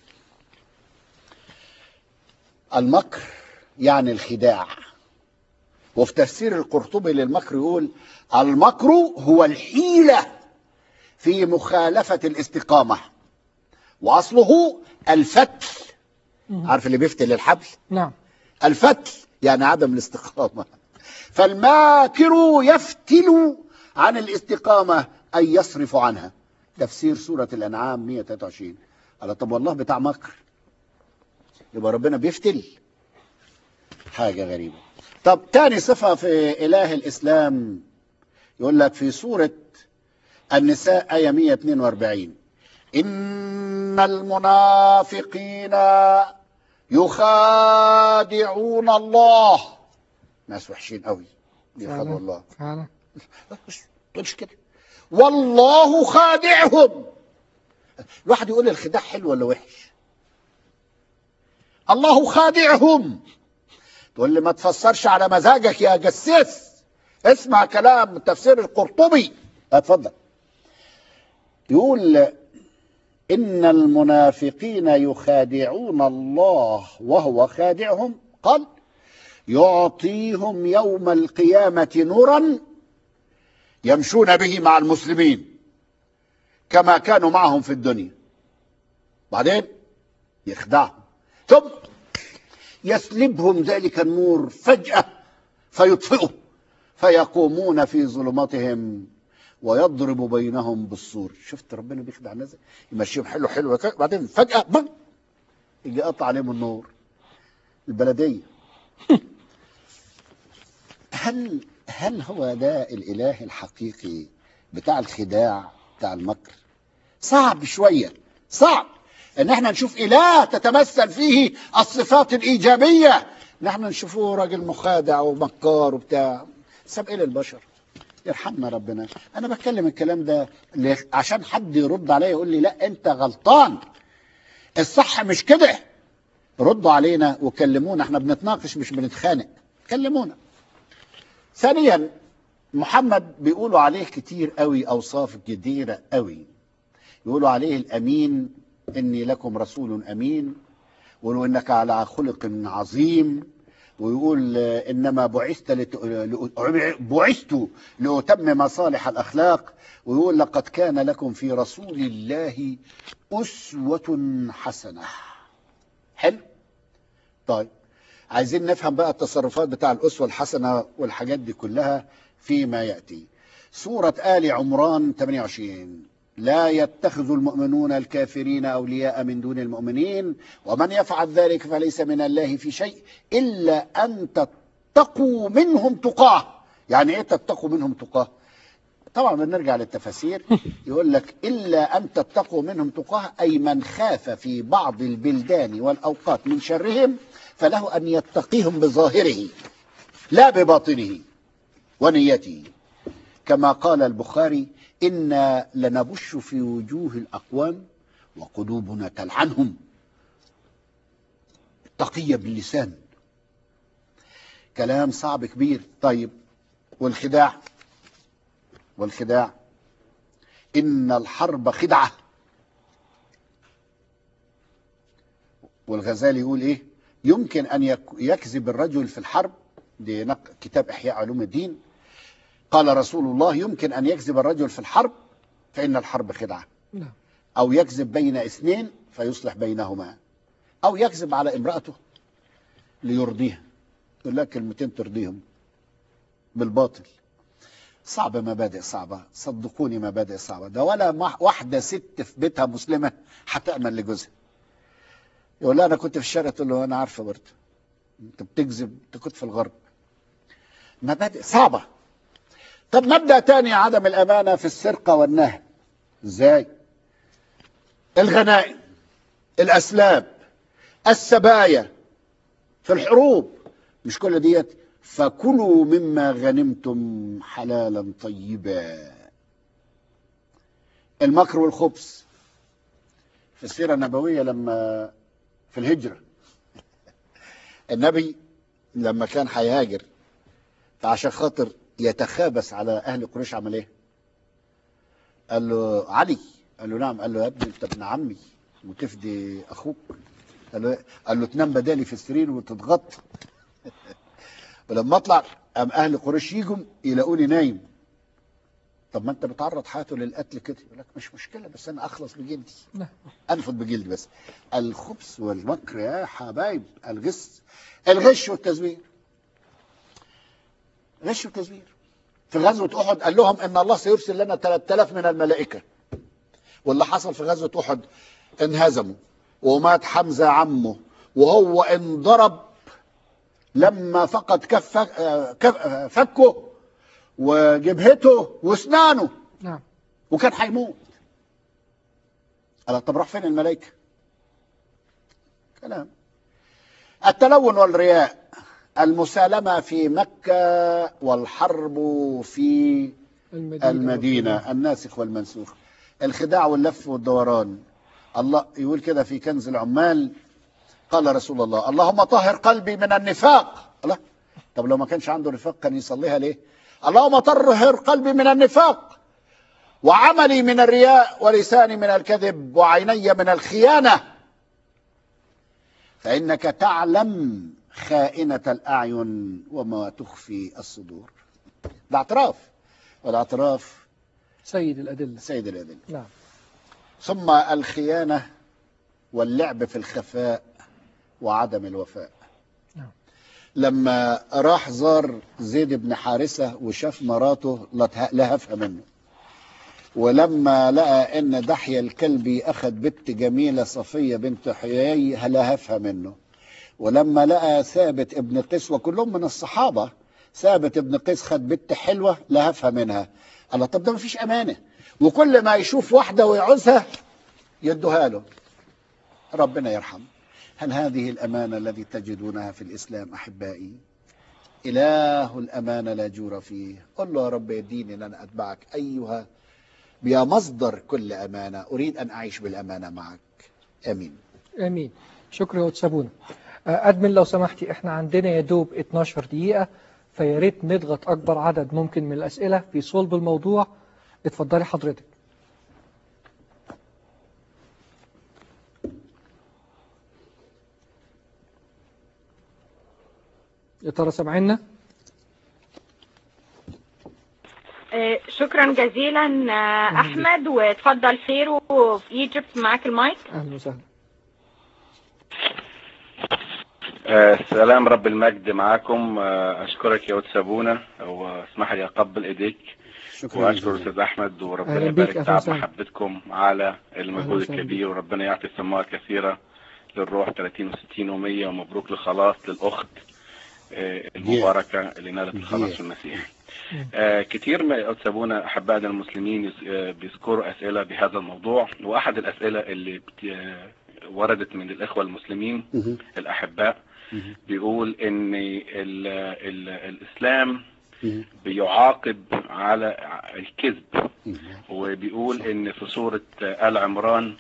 Speaker 2: المكر يعني الخداع. وفي تفسير القرطبي للمكر يقول المكر هو الحيلة في مخالفة الاستقامة، وأصله الفتل. عارف اللي بيفتل الحبل؟
Speaker 1: نعم.
Speaker 2: الفتل يعني عدم الاستقامة. فالماكر يفتل عن الاستقامة أي يصرف عنها. تفسير سورة الأنعام 123. قال طب والله بتاع مكر، يبقى ربنا بيفتل؟ حاجة غريبة. طب تاني صفة في إله الإسلام يقول لك في سورة النساء آية 142 إن المنافقين يخادعون الله. ناس وحشين قوي يخادعوا الله.
Speaker 1: فعلا.
Speaker 2: تقولش كده، والله خادعهم. الواحد يقول الخداع حلو ولا وحش؟ الله خادعهم. تقول لي ما تفسرش على مزاجك يا جسيس، اسمع كلام تفسير القرطبي. اتفضل. يقول إن المنافقين يخادعون الله وهو خادعهم. قال يعطيهم يوم القيامة نورا يمشون به مع المسلمين كما كانوا معهم في الدنيا. بعدين يخدعهم ثم يسلبهم ذلك النور فجأة فيطفئه فيقومون في ظلماتهم ويضرب بينهم بالسور. شفت ربنا بيخدع الناس، يمشيهم حلو حلو بعدين فجأة بم يجي قطع عليهم النور. البلدية. هل هو ده الإله الحقيقي بتاع الخداع بتاع المكر؟ صعب شوية، صعب ان احنا نشوف إله تتمثل فيه الصفات الإيجابية. نحن نشوفه راجل مخادع ومكار وبتاع. ساب إيه للبشر؟ يرحمنا ربنا. انا بتكلم الكلام ده عشان حد يرد عليا يقول لي لا انت غلطان، الصح مش كده. ردوا علينا وكلمونا، احنا بنتناقش مش بنتخانق، كلمونا. ثانيا محمد بيقولوا عليه كتير قوي اوصاف جديرة قوي. يقولوا عليه الامين، اني لكم رسول امين، ويقولوا انك على خلق عظيم، ويقول انما بعثت لأتمم مصالح الاخلاق، ويقول لقد كان لكم في رسول الله اسوة حسنة. حلو. طيب عايزين نفهم بقى التصرفات بتاع الاسوة الحسنة والحاجات دي كلها فيما يأتي. سورة آل عمران 28 لا يتخذ المؤمنون الكافرين أولياء من دون المؤمنين ومن يفعل ذلك فليس من الله في شيء إلا أن تتقوا منهم تقاه. يعني إيه تتقوا منهم تقاه؟ طبعا بنرجع للتفاسير، يقول لك إلا أن تتقوا منهم تقاه، أي من خاف في بعض البلدان والأوقات من شرهم فله أن يتقيهم بظاهره لا بباطنه ونيته، كما قال البخاري: إنا لنبش في وجوه الأقوام وقلوبنا تلعنهم. التقية باللسان كلام صعب كبير. طيب والخداع إن الحرب خدعة. والغزالي يقول إيه؟ يمكن أن يكذب الرجل في الحرب، دي كتاب إحياء علوم الدين. قال رسول الله: يمكن أن يكذب الرجل في الحرب فإن الحرب خدعة، أو يكذب بين اثنين فيصلح بينهما، أو يكذب على امرأته ليرضيها، يقول لك كلمتين ترضيهم بالباطل. صعبة، مبادئ صعبة، صدقوني مبادئ صعبة. ده ولا واحدة ست في بيتها مسلمة هتأمن لجوزها. يقول لها أنا كنت في الشارع، تقول له أنا عارفة برضه أنت بتكذب، أنت كنت في الغرب. مبادئ صعبة. طب مبدأ تاني، عدم الأمانة في السرقة والنهب. إزاي؟ الغنائم، الأسلاب، السبايا في الحروب، مش كل ديت فكلوا مما غنمتم حلالا طيبا. المكر والخبث في السيرة النبوية، لما في الهجرة النبي لما كان هيهاجر، فعشان خاطر يتخابس على أهل قريش عمل ايه؟ قال له: علي. قال له: نعم. قال له: يا ابني انت ابن عمي وتفدي اخوك. قال له: تنام بدالي في السرير وتتغطى. ولما اطلع قام اهل قريش يجوا يلاقوني نايم. طب ما انت بتعرض حياته للقتل كده. يقول لك مش مشكله، بس انا اخلص بجلدي، انفض بجلدي. بس الخبث والمكر يا حبايب، الغش والتزوير. غش وتزوير. في غزوه احد قال لهم ان الله سيرسل لنا 3000 من الملائكه، واللي حصل في غزوه احد انهزموا ومات حمزه عمه، وهو انضرب لما فقد فكه وجبهته واسنانه.
Speaker 1: نعم.
Speaker 2: وكان هيموت. قال: طب راح فين الملائكه؟ كلام. التلون والرياء، المسالمه في مكه والحرب في المدينه، الناسخ والمنسوخ، الخداع واللف والدوران. الله يقول كده في كنز العمال: قال رسول الله: اللهم طهر قلبي من النفاق. الله، طب لو ما كانش عنده نفاق كان يصليها ليه؟ اللهم طهر قلبي من النفاق، وعملي من الرياء، ولساني من الكذب، وعيني من الخيانة، فإنك تعلم خائنة الأعين وما تخفي الصدور. ده اعتراف، والاعتراف
Speaker 1: سيد الأدلة.
Speaker 2: سيد الأدلة.
Speaker 1: نعم.
Speaker 2: ثم الخيانة واللعب في الخفاء وعدم الوفاء.
Speaker 1: نعم.
Speaker 2: لما راح زار زيد بن حارثة وشاف مراته لهفها منه، ولما لقى ان دحية الكلبي اخذ بنت جميلة صفية بنت حيي لهفها منه، ولما لقى ثابت ابن قيس، وكلهم من الصحابة، ثابت ابن قيس خد بنت حلوة لهفها منها. الله، طب ده مفيش امانة، وكل ما يشوف واحدة ويعوزها يدوها له. ربنا يرحم. هل هذه الأمانة التي تجدونها في الإسلام أحبائي؟ إله الأمانة لا جور فيه. قل له: يا رب يديني أن أنا أتبعك أيها يا مصدر كل أمانة، أريد أن أعيش بالأمانة معك. آمين.
Speaker 1: آمين. شكرا يا وتسابونا. أدمن لو سمحتي، إحنا عندنا يدوب 12 دقيقة، فياريت نضغط أكبر عدد ممكن من الأسئلة في صلب الموضوع. اتفضلي حضرتك. يا ترى سامعيننا؟
Speaker 4: شكرا جزيلا احمد، وتفضل خير في ايجيبت، معاك المايك.
Speaker 1: اهلا وسهلا.
Speaker 5: سلام رب المجد معاكم. اشكرك يا وتسابونا، واسمح لي اقبل ايديك.
Speaker 2: شكرا.
Speaker 5: واشكر استاذ احمد، وربنا يبارك تعب محبتكم على المجهود الكبير، وربنا يعطي السماوات كثيره للروح 30 و60 و100، ومبروك لخلاص للاخت المباركة اللي نالت الخلاص في المسيح. كتير ما يكتبون أحبائنا المسلمين بيذكروا أسئلة بهذا الموضوع، وأحد الأسئلة اللي وردت من الإخوة المسلمين الأحباء بيقول إن الإسلام بيعاقب على الكذب، وبيقول إن في سورة آل عمران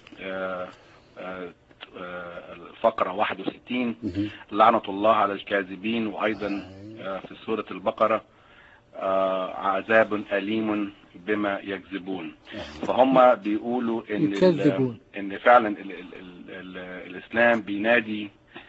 Speaker 5: الفقرة 61 لعنة الله على الكاذبين، وأيضا في سورة البقرة عذاب أليم بما يكذبون. فهم بيقولوا إن فعلا الإسلام بينادي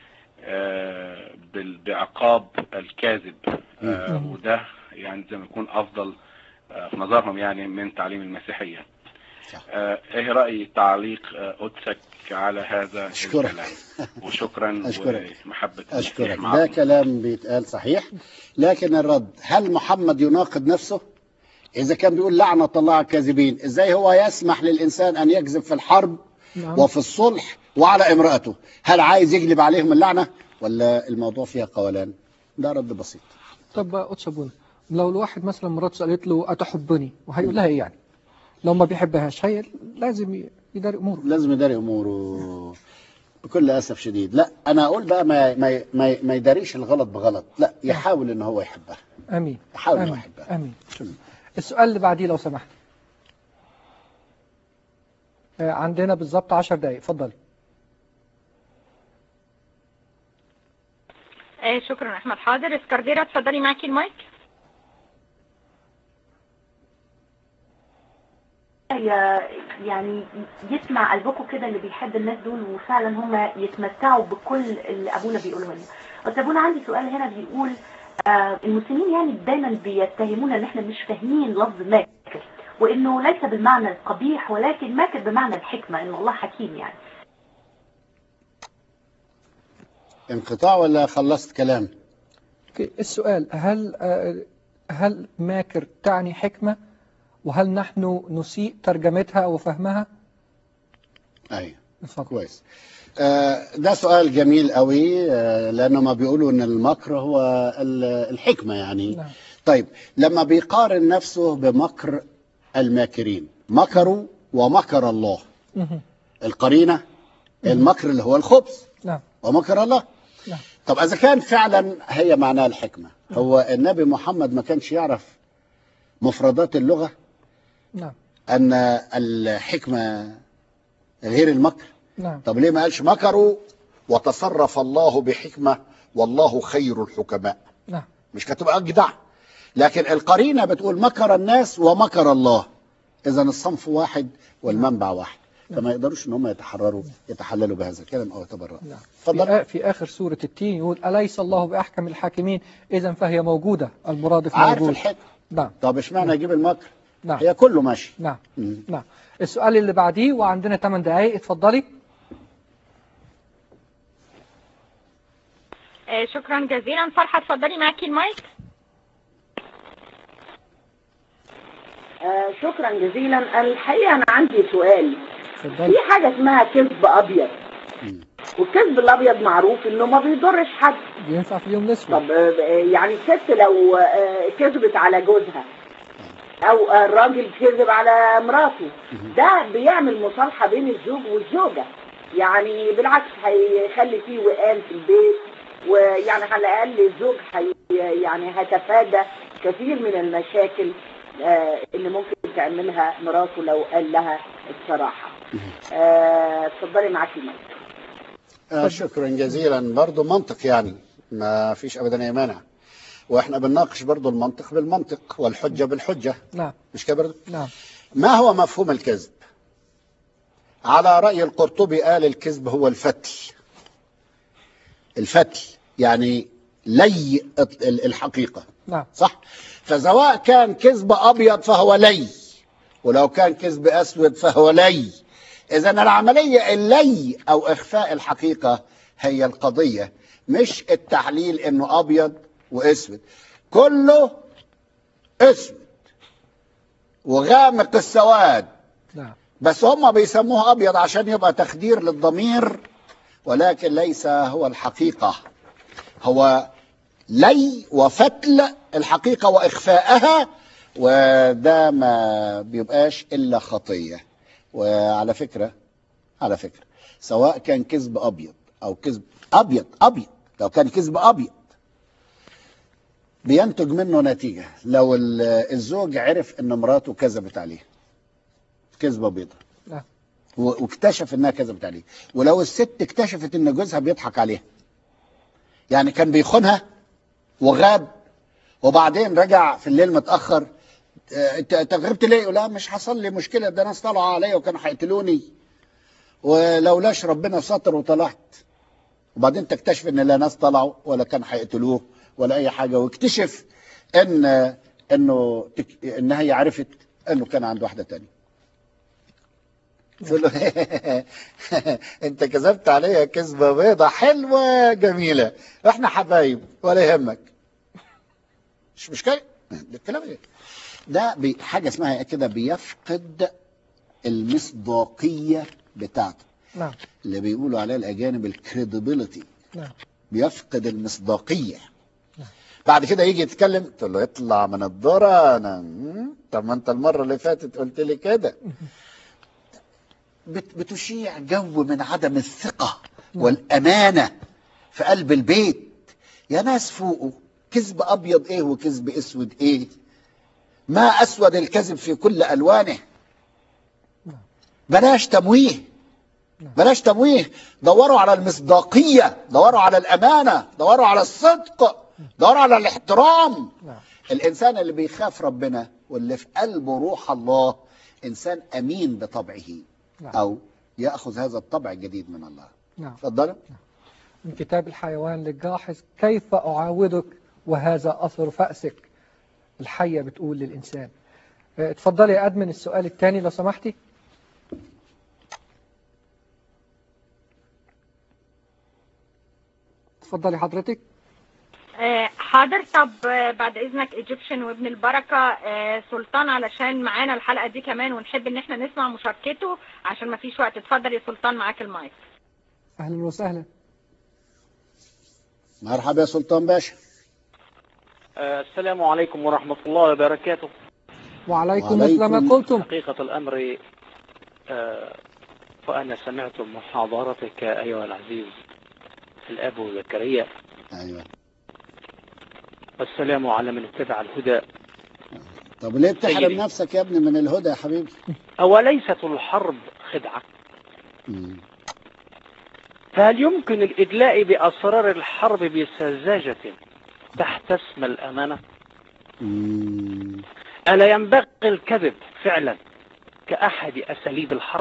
Speaker 5: بعقاب الكاذب، وده يعني زي ما يكون أفضل في نظرهم يعني من تعليم المسيحية. ايه رأي تعليق قدسك على هذا الكلام؟ وشكرا ومحبة
Speaker 2: أشكرك. ده كلام بيتقال صحيح، لكن الرد: هل محمد يناقض نفسه؟ إذا كان بيقول لعنة الله على الكاذبين، إزاي هو يسمح للإنسان أن يكذب في الحرب وفي الصلح وعلى امرأته؟ هل عايز يجلب عليهم اللعنة ولا الموضوع فيها قولان؟ ده رد بسيط.
Speaker 1: طب قدس أبونا، لو الواحد مثلا مراته قالت له أتحبني، وهيقول لها إيه يعني؟ لو ما بيحبهاش هي لازم يداري أموره.
Speaker 2: لازم يداري أموره بكل أسف شديد. لا، أنا أقول بقى ما يداريش الغلط بغلط، لا، يحاول إن هو يحبها.
Speaker 1: أمين.
Speaker 2: يحاول إن هو يحبها.
Speaker 1: أمين. السؤال اللي بعديه لو سمحت. عندنا بالظبط 10 دقايق، اتفضلي.
Speaker 4: شكرا أحمد. حاضر. اسكارديرا اتفضلي معاكي المايك.
Speaker 6: يعني يسمع قلبكم كده اللي بيحب الناس دول وفعلا هم يتمتعوا بكل اللي ابونا بيقوله لنا. بس ابونا عندي سؤال هنا بيقول المسلمين يعني دايما بيتهمونا ان احنا مش فاهمين لفظ ماكر، وانه ليس بالمعنى القبيح ولكن ماكر بمعنى الحكمة، ان الله حكيم يعني.
Speaker 2: انقطاع ولا خلصت كلام؟
Speaker 1: السؤال: هل ماكر تعني حكمة؟ وهل نحن نسيء ترجمتها وفهمها؟
Speaker 2: أيوة، كويس. ده سؤال جميل قوي، لأنه ما بيقولوا أن المكر هو الحكمة يعني.
Speaker 1: نعم.
Speaker 2: طيب، لما بيقارن نفسه بمكر الماكرين، مكروا ومكر الله. القرينة المكر اللي هو الخبث.
Speaker 1: نعم.
Speaker 2: ومكر الله.
Speaker 1: نعم.
Speaker 2: طب إذا كان فعلا هي معناها الحكمة، هو النبي محمد ما كانش يعرف مفردات اللغة؟
Speaker 1: نعم.
Speaker 2: أن الحكمة غير المكر.
Speaker 1: نعم.
Speaker 2: طب ليه ما قالش مكروا وتصرف الله بحكمة والله خير الحكماء؟
Speaker 1: نعم.
Speaker 2: مش هتبقى أجدع. لكن القرينة بتقول مكر الناس ومكر الله، إذا الصنف واحد والمنبع واحد. فما يقدروش ان هم يتحللوا بهذا الكلام او يتبرأوا.
Speaker 1: نعم. في اخر سورة التين يقول: أليس الله بأحكم الحاكمين؟ اذا فهي موجودة، المرادف موجود.
Speaker 2: عارف الحكم.
Speaker 1: نعم.
Speaker 2: طب اشمعنى يجيب المكر؟
Speaker 1: نعم.
Speaker 2: هي كله ماشي.
Speaker 1: نعم. نعم. السؤال اللي بعديه وعندنا 8 دقايق، اتفضلي.
Speaker 4: شكرا جزيلا. فرحة اتفضلي معاكي المايك.
Speaker 7: شكرا جزيلا. الحقيقة أنا عندي سؤال.
Speaker 1: اتفضلي.
Speaker 7: في حاجة اسمها كذب أبيض، والكذب الأبيض معروف إنه ما بيضرش حد.
Speaker 1: ينفع في اليوم الأسود.
Speaker 7: طب يعني الست لو كذبت على جوزها أو الراجل كذب على مراته، ده بيعمل مصالحة بين الزوج والزوجة، يعني بالعكس هيخلي فيه وئام في البيت، ويعني على الأقل الزوج يعني هتفادى كثير من المشاكل اللي ممكن تعملها مراته لو قال لها الصراحة. اتفضلي معاكي المايك.
Speaker 2: شكرا جزيلا. برضو منطق يعني، ما فيش ابدا اي مانع، واحنا بنناقش برضو المنطق بالمنطق والحجة بالحجة.
Speaker 1: نعم.
Speaker 2: مش كده برضو؟
Speaker 1: نعم.
Speaker 2: ما هو مفهوم الكذب؟ على رأي القرطبي قال الكذب هو الفتل. الفتل يعني لي الحقيقة.
Speaker 1: نعم.
Speaker 2: صح؟ فسواء كان كذب أبيض فهو لي، ولو كان كذب أسود فهو لي. إذا العملية اللي أو إخفاء الحقيقة هي القضية، مش التحليل إنه أبيض وأسود. كله أسود وغامق السواد.
Speaker 1: نعم.
Speaker 2: بس هم بيسموه أبيض عشان يبقى تخدير للضمير، ولكن ليس هو الحقيقة. هو لي وفتل الحقيقة وإخفاءها، وده ما بيبقاش إلا خطية. وعلى فكرة سواء كان كذب أبيض أو كذب أبيض، لو كان كذب أبيض بينتج منه نتيجة. لو الزوج عرف ان مراته كذبت عليه كذبة بيضة واكتشف انها كذبت عليه، ولو الست اكتشفت ان جوزها بيضحك عليها، يعني كان بيخونها وغاب وبعدين رجع في الليل متأخر، انت غبت ليه؟ لا مش حصل لي مشكلة، ده ناس طلعوا عليا وكانوا هيقتلوني ولولاش ربنا ستر وطلعت. وبعدين تكتشف ان لا ناس طلعوا ولا كان هيقتلوه ولا اي حاجه، واكتشف ان هي عرفت انه كان عنده واحده تانية. تقول له انت كذبت عليا كذبه بيضه حلوه جميله، احنا حبايب ولا يهمك، مش مشكله. الكلام ده حاجه اسمها كده بيفقد المصداقيه بتاعته.
Speaker 1: نعم.
Speaker 2: اللي بيقولوا عليه الاجانب الكريديبيليتي.
Speaker 1: نعم.
Speaker 2: بيفقد المصداقيه. بعد كده يجي يتكلم تقول له اطلع من الذره، انا طب ما انت المره اللي فاتت قلت لي كده. بتشيع جو من عدم الثقه والامانه في قلب البيت. يا ناس فوقه، كذب ابيض ايه وكذب اسود ايه؟ ما اسود الكذب في كل الوانه. بلاش تمويه، بلاش تمويه. دوروا على المصداقيه، دوروا على الامانه، دوروا على الصدق، دوروا على الاحترام. الانسان اللي بيخاف ربنا واللي في قلبه روح الله انسان امين بطبعه، او ياخذ هذا الطبع الجديد من الله. اتفضل.
Speaker 1: من كتاب الحيوان للجاحظ: كيف اعاودك وهذا اثر فأسك. الحية بتقول للانسان. اتفضلي يا ادمن السؤال الثاني لو سمحتي. اتفضلي حضرتك.
Speaker 4: حاضر. طب بعد اذنك ايجيبشن وابن البركه سلطان علشان معانا الحلقه دي كمان، ونحب ان احنا نسمع مشاركته عشان ما فيش وقت. اتفضل يا سلطان، معاك المايك.
Speaker 1: اهلا وسهلا.
Speaker 2: مرحبا يا سلطان باشا.
Speaker 8: السلام عليكم ورحمه الله وبركاته.
Speaker 1: وعليكم مثل ما قلتم.
Speaker 8: حقيقه الامر وانا سمعت محاضرتك ايها العزيز الاب زكريا.
Speaker 2: ايوه.
Speaker 8: والسلام على من اتبع الهدى.
Speaker 2: طب ليه بتحرم نفسك يا ابني من الهدى يا حبيبي؟
Speaker 8: أوليست الحرب خدعة؟ فهل يمكن الإدلاء بأسرار الحرب بسذاجة تحت اسم الأمانة؟ ألا ينبغي الكذب فعلا كأحد أساليب الحرب؟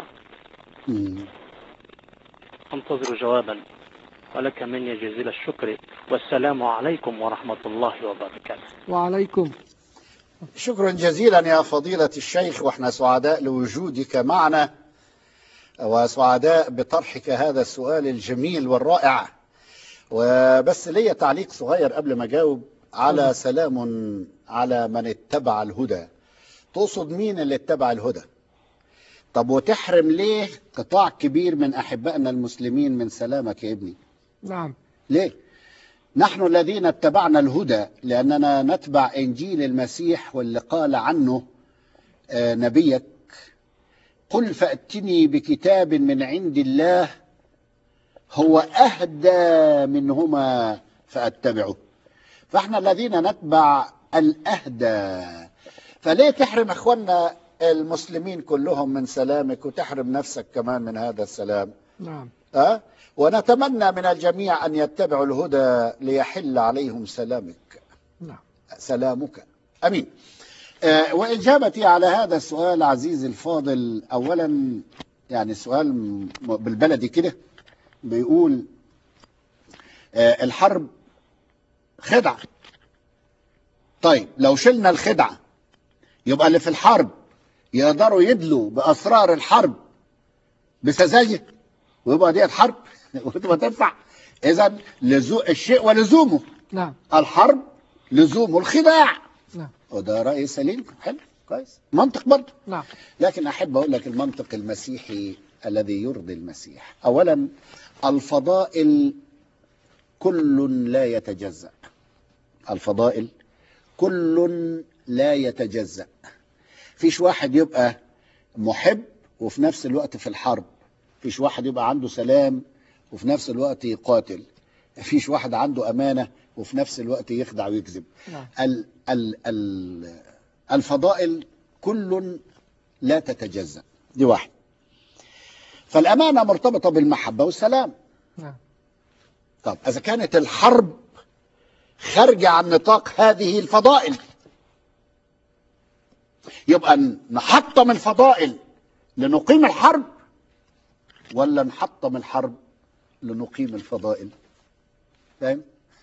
Speaker 8: انتظر جوابا، ولك مني جزيل الشكر، والسلام عليكم ورحمة الله وبركاته.
Speaker 1: وعليكم.
Speaker 2: شكرا جزيلا يا فضيلة الشيخ، واحنا سعداء لوجودك معنا وسعداء بطرحك هذا السؤال الجميل والرائع. وبس لي تعليق صغير قبل ما اجاوب على سلام على من اتبع الهدى. تقصد مين اللي اتبع الهدى؟ طب وتحرم ليه قطاع كبير من أحبائنا المسلمين من سلامك يا ابني؟
Speaker 1: نعم.
Speaker 2: ليه؟ نحن الذين اتبعنا الهدى لأننا نتبع إنجيل المسيح واللي قال عنه نبيك: قل فأتني بكتاب من عند الله هو أهدى منهما فأتبعه. فاحنا الذين نتبع الأهدى. فليه تحرم أخواننا المسلمين كلهم من سلامك وتحرم نفسك كمان من هذا السلام؟
Speaker 1: نعم.
Speaker 2: ونتمنى من الجميع أن يتبعوا الهدى ليحل عليهم سلامك.
Speaker 1: نعم.
Speaker 2: سلامك. أمين. وإجابتي على هذا السؤال عزيزي الفاضل، أولا يعني السؤال بالبلدي كده بيقول الحرب خدعة. طيب لو شلنا الخدعة يبقى اللي في الحرب يقدروا يدلوا بأسرار الحرب بسذاجة ويبقى دي حرب وتبقى تنفع. إذن الشيء ولزومه.
Speaker 1: نعم.
Speaker 2: الحرب لزومه الخداع.
Speaker 1: نعم.
Speaker 2: وده رأي سليم حلو كويس منطق برضه.
Speaker 1: نعم.
Speaker 2: لكن أحب أقول لك المنطق المسيحي الذي يرضي المسيح. أولا الفضائل كل لا يتجزأ. الفضائل كل لا يتجزأ. فيش واحد يبقى محب وفي نفس الوقت في الحرب، فيش واحد يبقى عنده سلام وفي نفس الوقت يقاتل، فيش واحد عنده أمانة وفي نفس الوقت يخدع ويكذب. الفضائل كل لا تتجزأ، دي واحد. فالأمانة مرتبطة بالمحبة والسلام. طب إذا كانت الحرب خارجة عن نطاق هذه الفضائل، يبقى نحطم الفضائل لنقيم الحرب ولا نحطم الحرب لنقيم الفضائل؟ فاهم؟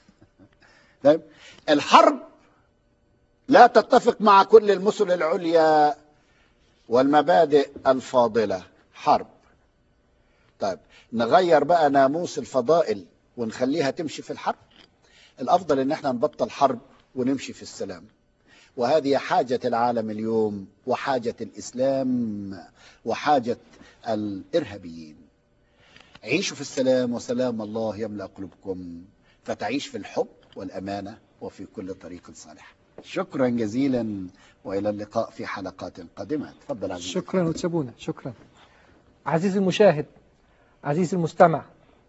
Speaker 2: الحرب لا تتفق مع كل المثل العليا والمبادئ الفاضلة، حرب. طيب نغير بقى ناموس الفضائل ونخليها تمشي في الحرب؟ الأفضل إن احنا نبطل حرب ونمشي في السلام، وهذه حاجة العالم اليوم وحاجة الإسلام وحاجة الإرهابيين. عيشوا في السلام وسلام الله يملأ قلوبكم، فتعيش في الحب والأمانة وفي كل طريق صالح. شكرا جزيلا وإلى اللقاء في حلقات قادمة. تفضل عزيزي.
Speaker 1: شكرا وتسابونا. شكرا عزيزي المشاهد، عزيزي المستمع.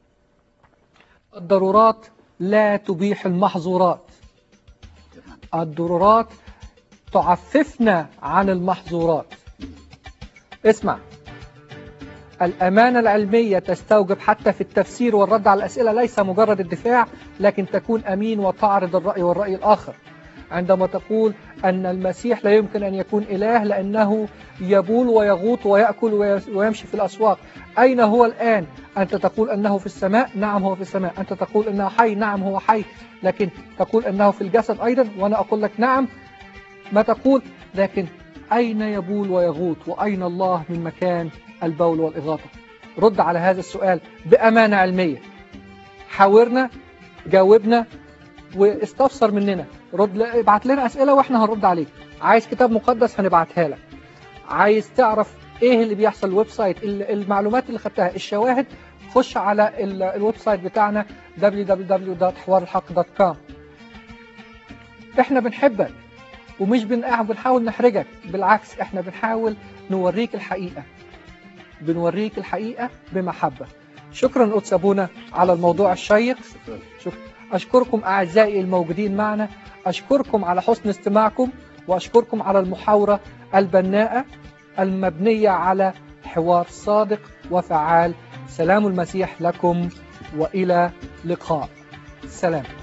Speaker 1: الضرورات لا تبيح المحظورات. الضرورات تعففنا عن المحظورات. اسمع، الأمانة العلمية تستوجب حتى في التفسير والرد على الأسئلة ليس مجرد الدفاع، لكن تكون أمين وتعرض الرأي والرأي الآخر. عندما تقول أن المسيح لا يمكن أن يكون إله لأنه يبول ويغوط ويأكل ويمشي في الأسواق، أين هو الآن؟ أنت تقول أنه في السماء، نعم هو في السماء. أنت تقول أنه حي، نعم هو حي، لكن تقول أنه في الجسد أيضا، وأنا أقول لك نعم ما تقول، لكن أين يبول ويغوط وأين الله من مكان البول والإغاطة؟ رد على هذا السؤال بأمانة علمية. حاورنا، جاوبنا، واستفسر مننا. ابعت لنا أسئلة وإحنا هنرد عليك. عايز كتاب مقدس هنبعتها لك. عايز تعرف إيه اللي بيحصل الويب سايت، المعلومات اللي خدتها، الشواهد، خش على الويب سايت بتاعنا www.حوارالحق.com. إحنا بنحبك ومش بنحاول نحرجك، بالعكس إحنا بنحاول نوريك الحقيقة، بنوريك الحقيقة بمحبة. شكرا قدس أبونا على الموضوع الشيق. شكرا. أشكركم أعزائي الموجودين معنا، أشكركم على حسن استماعكم، وأشكركم على المحاورة البناءة المبنية على حوار صادق وفعال. سلام المسيح لكم وإلى لقاء. سلام.